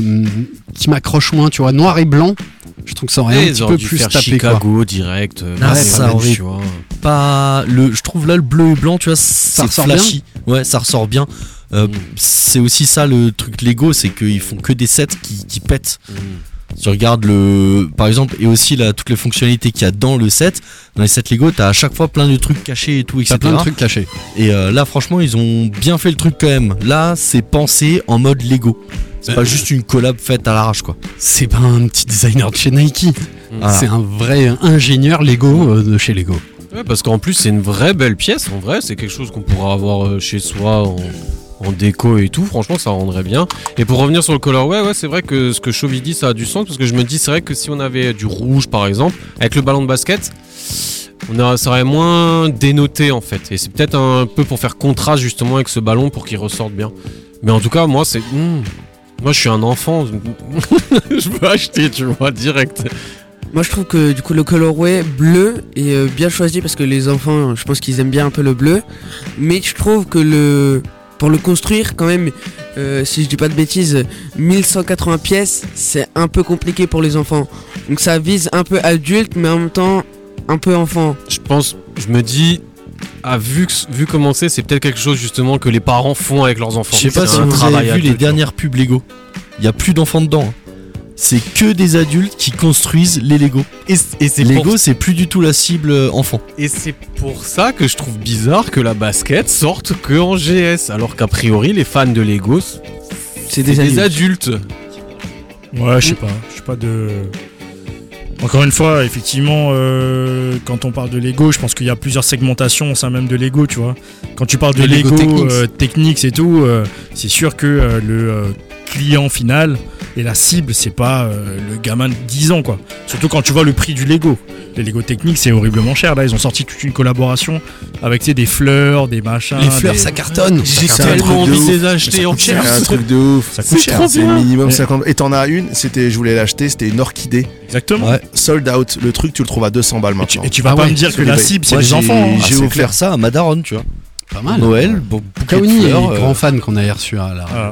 m'accroche moins, tu vois, noir et blanc. Je trouve que ça aurait un petit peu plus tapé Chicago quoi. direct. Ça aurait pas je trouve là le bleu et blanc, tu vois, ça ressort flashy. Bien. Ouais, ça ressort bien. C'est aussi ça le truc Lego, c'est qu'ils font que des sets qui pètent. Si tu regardes par exemple, et aussi toutes les fonctionnalités qu'il y a dans les sets Lego, t'as à chaque fois plein de trucs cachés et tout, etc. T'as plein de trucs cachés. Et là, franchement, ils ont bien fait le truc quand même. Là, c'est pensé en mode Lego. C'est pas juste une collab faite à l'arrache, quoi. C'est pas un petit designer de chez Nike. C'est un vrai ingénieur Lego de chez Lego. Ouais, parce qu'en plus, c'est une vraie belle pièce. En vrai, c'est quelque chose qu'on pourra avoir chez soi en déco et tout. Franchement, ça rendrait bien. Et pour revenir sur le colorway, ouais, c'est vrai que ce que Chauvi dit, ça a du sens. Parce que je me dis, c'est vrai que si on avait du rouge, par exemple, avec le ballon de basket, ça serait moins dénoté, en fait. Et c'est peut-être un peu pour faire contraste, justement, avec ce ballon pour qu'il ressorte bien. Mais en tout cas, moi, moi, je suis un enfant. Je veux acheter, tu vois, direct. Moi je trouve que du coup le colorway bleu est bien choisi parce que les enfants, je pense qu'ils aiment bien un peu le bleu. Mais je trouve que pour le construire quand même, si je dis pas de bêtises, 1180 pièces, c'est un peu compliqué pour les enfants. Donc ça vise un peu adulte mais en même temps un peu enfant. Je me dis, vu comment c'est peut-être quelque chose justement que les parents font avec leurs enfants. Je sais pas si vous avez vu les dernières pubs Lego. Il y a plus d'enfants dedans. C'est que des adultes qui construisent les Lego. Et c'est Lego, c'est plus du tout la cible enfant. Et c'est pour ça que je trouve bizarre que la basket sorte que en GS, alors qu'a priori les fans de Lego, c'est des adultes. Ouais, je sais pas de. Encore une fois, effectivement, quand on parle de Lego, je pense qu'il y a plusieurs segmentations au sein même de Lego, tu vois. Quand tu parles de Lego Technics et tout, c'est sûr que le client final et la cible, c'est pas le gamin de 10 ans, quoi. Surtout quand tu vois le prix du Lego. Les Lego Technics, c'est horriblement cher. Là, ils ont sorti toute une collaboration avec des fleurs, des machins. Les fleurs, ça cartonne. J'ai tellement envie de les acheter en cher. C'est un truc de ouf. Ça coûte cher. C'est minimum 50. Et t'en as une, je voulais l'acheter, c'était une orchidée. Exactement. Ouais. Sold out. Le truc, tu le trouves à 200 balles maintenant. Et tu vas pas me dire que la cible, c'est les enfants. J'ai offert ça à ma daronne, tu vois. Pas mal. Noël, Kaoni est grand fan qu'on a reçu à la.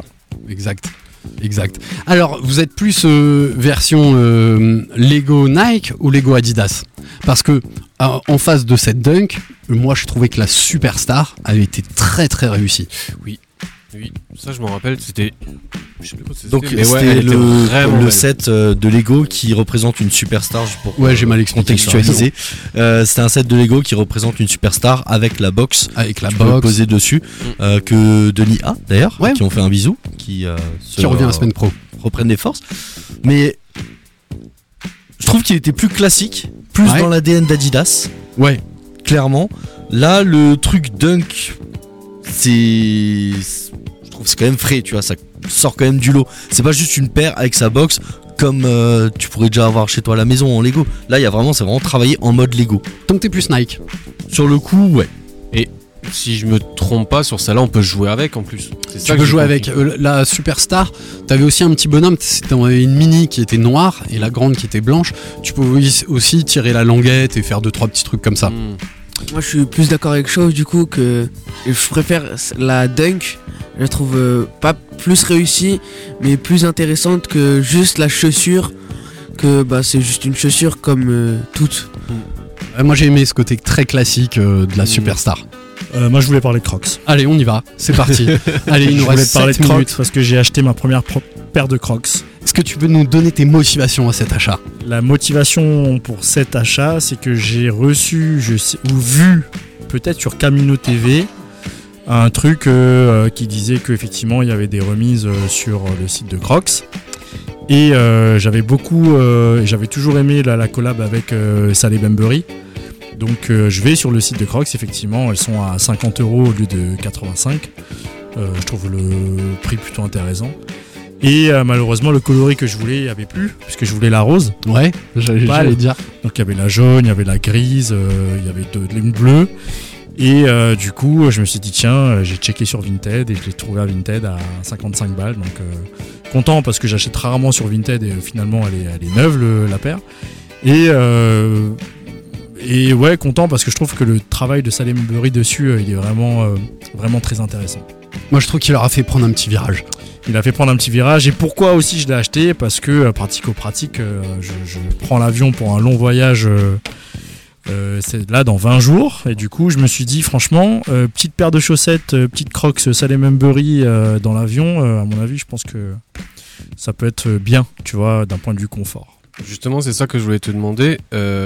Exact. Alors, vous êtes plus version Lego Nike ou Lego Adidas? Parce que en face de cette Dunk, moi je trouvais que la Superstar avait été très très réussie. Oui, ça je m'en rappelle, c'était. Je sais plus quoi c'était. Donc c'était le set de Lego qui représente une Superstar. Pour j'ai mal expliqué, contextualiser. C'était un set de Lego qui représente une Superstar avec la box. Posée dessus. Que Denis a d'ailleurs, qui ont fait un bisou. Qui revient la semaine pro. Reprennent des forces. Mais je trouve qu'il était plus classique, plus dans l'ADN d'Adidas. Ouais. Clairement. Là, le truc Dunk, je trouve c'est quand même frais, tu vois, ça sort quand même du lot. C'est pas juste une paire avec sa box comme tu pourrais déjà avoir chez toi à la maison en Lego. Là, c'est vraiment travaillé en mode Lego. Donc t'es plus Nike. Sur le coup, ouais. Et si je me trompe pas, sur celle-là, on peut jouer avec en plus. Tu peux jouer avec la Superstar. T'avais aussi un petit bonhomme, c'était une mini qui était noire et la grande qui était blanche. Tu pouvais aussi tirer la languette et faire 2-3 petits trucs comme ça. Moi je suis plus d'accord avec Chauve du coup que je préfère la Dunk. Je la trouve pas plus réussie mais plus intéressante que juste la chaussure. Que c'est juste une chaussure comme toutes. Moi j'ai aimé ce côté très classique de la Superstar. Moi je voulais parler de Crocs. Allez, on y va, c'est parti. Allez, il nous reste 7 minutes. Je voulais parler de Crocs parce que j'ai acheté ma première paire de Crocs. Est-ce que tu veux nous donner tes motivations à cet achat? La motivation pour cet achat, c'est que j'ai reçu ou vu peut-être sur Camino TV un truc qui disait qu'effectivement il y avait des remises sur le site de Crocs. Et j'avais toujours aimé la collab avec Saleh Bembury. Donc je vais sur le site de Crocs, effectivement elles sont à 50€ au lieu de 85. Je trouve le prix plutôt intéressant. Et malheureusement le coloris que je voulais il n'y avait plus, puisque je voulais la rose. Ouais, j'allais dire. Donc il y avait la jaune, il y avait la grise, il y avait une bleue. Et du coup je me suis dit tiens, j'ai checké sur Vinted et je l'ai trouvé à Vinted à 55 balles. Donc content parce que j'achète rarement sur Vinted et finalement elle est neuve la paire. Et ouais, content parce que je trouve que le travail de Saleh Bembury dessus, il est vraiment très intéressant. Moi je trouve qu'il leur a fait prendre un petit virage. Il a fait prendre un petit virage. Et pourquoi aussi je l'ai acheté? Parce que pratico-pratique, je prends l'avion pour un long voyage c'est là dans 20 jours. Et du coup je me suis dit franchement, petite paire de chaussettes, petite Crocs Saleh Bembury dans l'avion, à mon avis je pense que ça peut être bien, tu vois, d'un point de vue confort. Justement, c'est ça que je voulais te demander.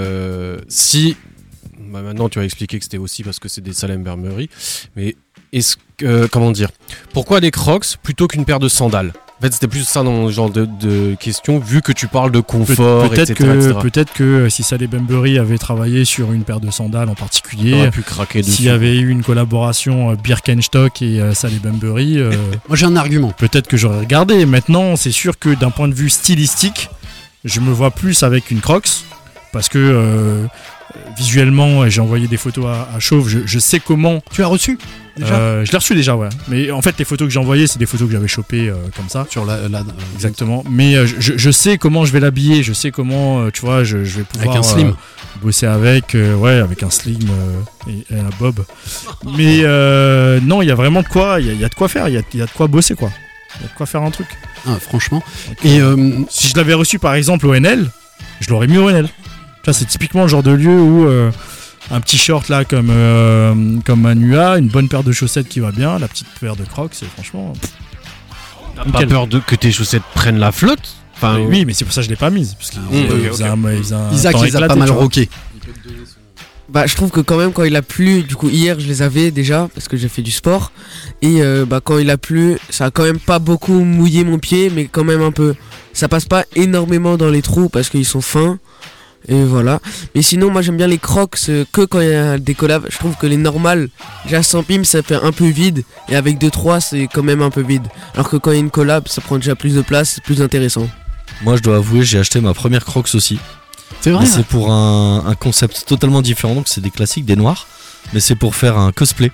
Si maintenant tu vas expliquer que c'était aussi parce que c'est des Salem Burberry, mais est-ce que comment dire, pourquoi des Crocs plutôt qu'une paire de sandales? En fait, c'était plus ça dans le genre de question, vu que tu parles de confort, peut-être etc. Peut-être que si Salem Burberry avait travaillé sur une paire de sandales en particulier, aurait pu craquer dessus. S'il y avait eu une collaboration Birkenstock et Salem Burberry, moi j'ai un argument. Peut-être que j'aurais regardé. Maintenant, c'est sûr que d'un point de vue stylistique, je me vois plus avec une Crocs parce que visuellement, j'ai envoyé des photos à Chauve. Je sais comment. Tu as reçu déjà je l'ai reçu déjà, ouais. Mais en fait, les photos que j'ai envoyées, c'est des photos que j'avais chopées comme ça. Sur la exactement. Mais je sais comment je vais l'habiller. Je sais comment, tu vois, je vais pouvoir avec un slim. Bosser avec, avec un slim et un bob. Mais non, il y a vraiment de quoi. Il y a de quoi faire. Il y a de quoi bosser, quoi. Il y a de quoi faire un truc. Ah, franchement. Donc, et si je l'avais reçu par exemple au NL, je l'aurais mis au NL. Tu vois, c'est typiquement le genre de lieu où un petit short là comme Manu a, une bonne paire de chaussettes qui va bien, la petite paire de Crocs, c'est franchement. T'as pas peur que tes chaussettes prennent la flotte? Enfin, oui, mais c'est pour ça que je l'ai pas mise. Parce Isaac les a pas mal rocké. Bah, je trouve que quand même quand il a plu, du coup hier je les avais déjà parce que j'ai fait du sport et quand il a plu, ça a quand même pas beaucoup mouillé mon pied, mais quand même un peu. Ça passe pas énormément dans les trous parce qu'ils sont fins et voilà. Mais sinon moi j'aime bien les Crocs que quand il y a des collabs. Je trouve que les normales, déjà sans pim ça fait un peu vide et avec 2-3 c'est quand même un peu vide. Alors que quand il y a une collab ça prend déjà plus de place, c'est plus intéressant. Moi je dois avouer j'ai acheté ma première Crocs aussi. C'est vrai. Mais c'est pour un concept totalement différent, donc c'est des classiques, des noirs, mais c'est pour faire un cosplay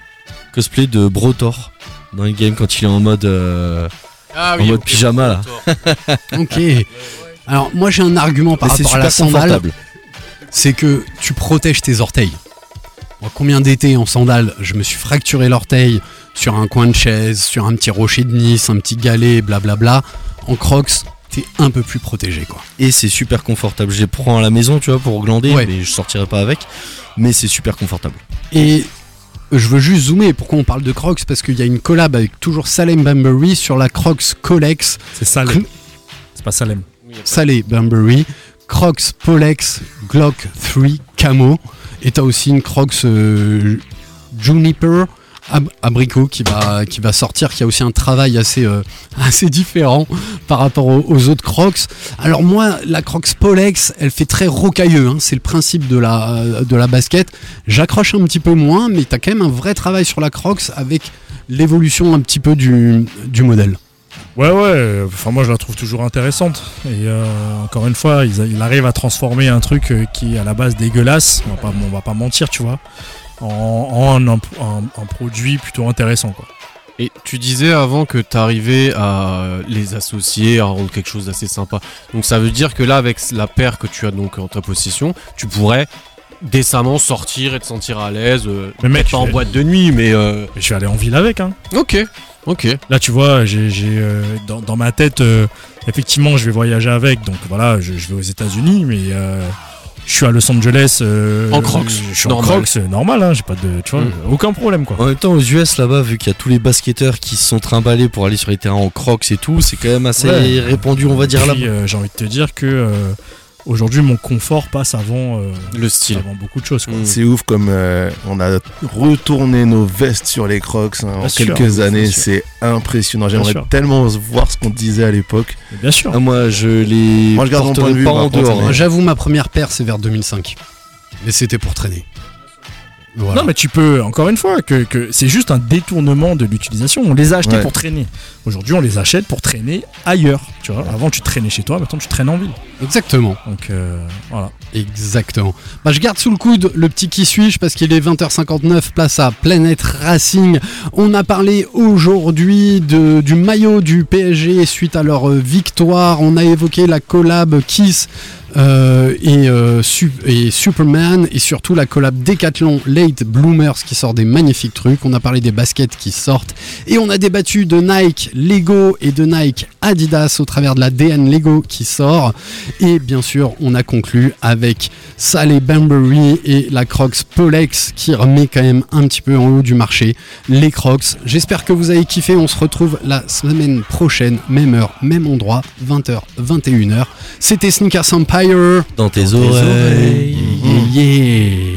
de Brotor dans le game quand il est en mode mode pyjama là. Ok. Alors moi j'ai un argument par rapport à la sandale, c'est que tu protèges tes orteils. Moi, combien d'étés en sandales, je me suis fracturé l'orteil sur un coin de chaise, sur un petit rocher de Nice, un petit galet, blablabla. En Crocs, t'es un peu plus protégé quoi. Et c'est super confortable. Je les prends à la maison, tu vois, pour glander, mais je sortirai pas avec. Mais c'est super confortable. Et je veux juste zoomer. Pourquoi on parle de Crocs? Parce qu'il y a une collab avec toujours Salem Burberry sur la Crocs Colex. C'est Salem. C'est pas Salem. Salem Burberry. Crocs Polex Glock 3 Camo. Et t'as aussi une Crocs Juniper abricot qui va sortir, qui a aussi un travail assez différent par rapport aux autres Crocs. Alors moi, la Crocs Polex, elle fait très rocailleux, hein, c'est le principe de la basket. J'accroche un petit peu moins, mais t'as quand même un vrai travail sur la Crocs avec l'évolution un petit peu du modèle. Ouais, enfin moi je la trouve toujours intéressante. Et encore une fois, il arrive à transformer un truc qui est à la base dégueulasse, on va pas mentir, tu vois, en un produit plutôt intéressant quoi. Et tu disais avant que t'arrivais à les associer, à rendre quelque chose d'assez sympa. Donc ça veut dire que là, avec la paire que tu as donc en ta possession, tu pourrais décemment sortir et te sentir à l'aise. Mais mec, pas en boîte de nuit, mais je vais aller en ville avec. Hein. Ok. Là, tu vois, j'ai dans ma tête, effectivement, je vais voyager avec. Donc voilà, je vais aux États-Unis, mais je suis à Los Angeles en Crocs. Je suis en Crocs, normal, hein, j'ai pas de, tu vois, aucun problème quoi. En même temps, aux US là-bas, vu qu'il y a tous les basketteurs qui se sont trimballés pour aller sur les terrains en Crocs et tout, c'est quand même assez répandu, on va dire là. J'ai envie de te dire que aujourd'hui, mon confort passe avant le style, avant beaucoup de choses. Quoi. C'est ouf comme on a retourné nos vestes sur les Crocs en quelques années. C'est impressionnant. J'aimerais tellement voir ce qu'on disait à l'époque. Bien sûr. Ah, moi, je garde mon point de vue pas en dehors. Hein. J'avoue, ma première paire, c'est vers 2005. Mais c'était pour traîner. Voilà. Non mais tu peux, encore une fois, que c'est juste un détournement de l'utilisation. On les a achetés pour traîner. Aujourd'hui on les achète pour traîner ailleurs. Tu vois, avant tu traînais chez toi, maintenant tu traînes en ville. Exactement. Donc voilà. Exactement. Bah, je garde sous le coude le petit qui suis-je parce qu'il est 20h59, place à Planet Racing. On a parlé aujourd'hui du maillot du PSG suite à leur victoire. On a évoqué la collab Kiss et Superman, et surtout la collab Decathlon Late Bloomers qui sort des magnifiques trucs. On a parlé des baskets qui sortent et on a débattu de Nike Lego et de Nike Adidas au travers de la DN Lego qui sort, et bien sûr on a conclu avec Sally Bambury et la Crocs Polex qui remet quand même un petit peu en haut du marché les Crocs. J'espère que vous avez kiffé. On se retrouve la semaine prochaine, même heure, même endroit, 20h, 21h. C'était Sneakers Empire dans tes oreilles. Yeah.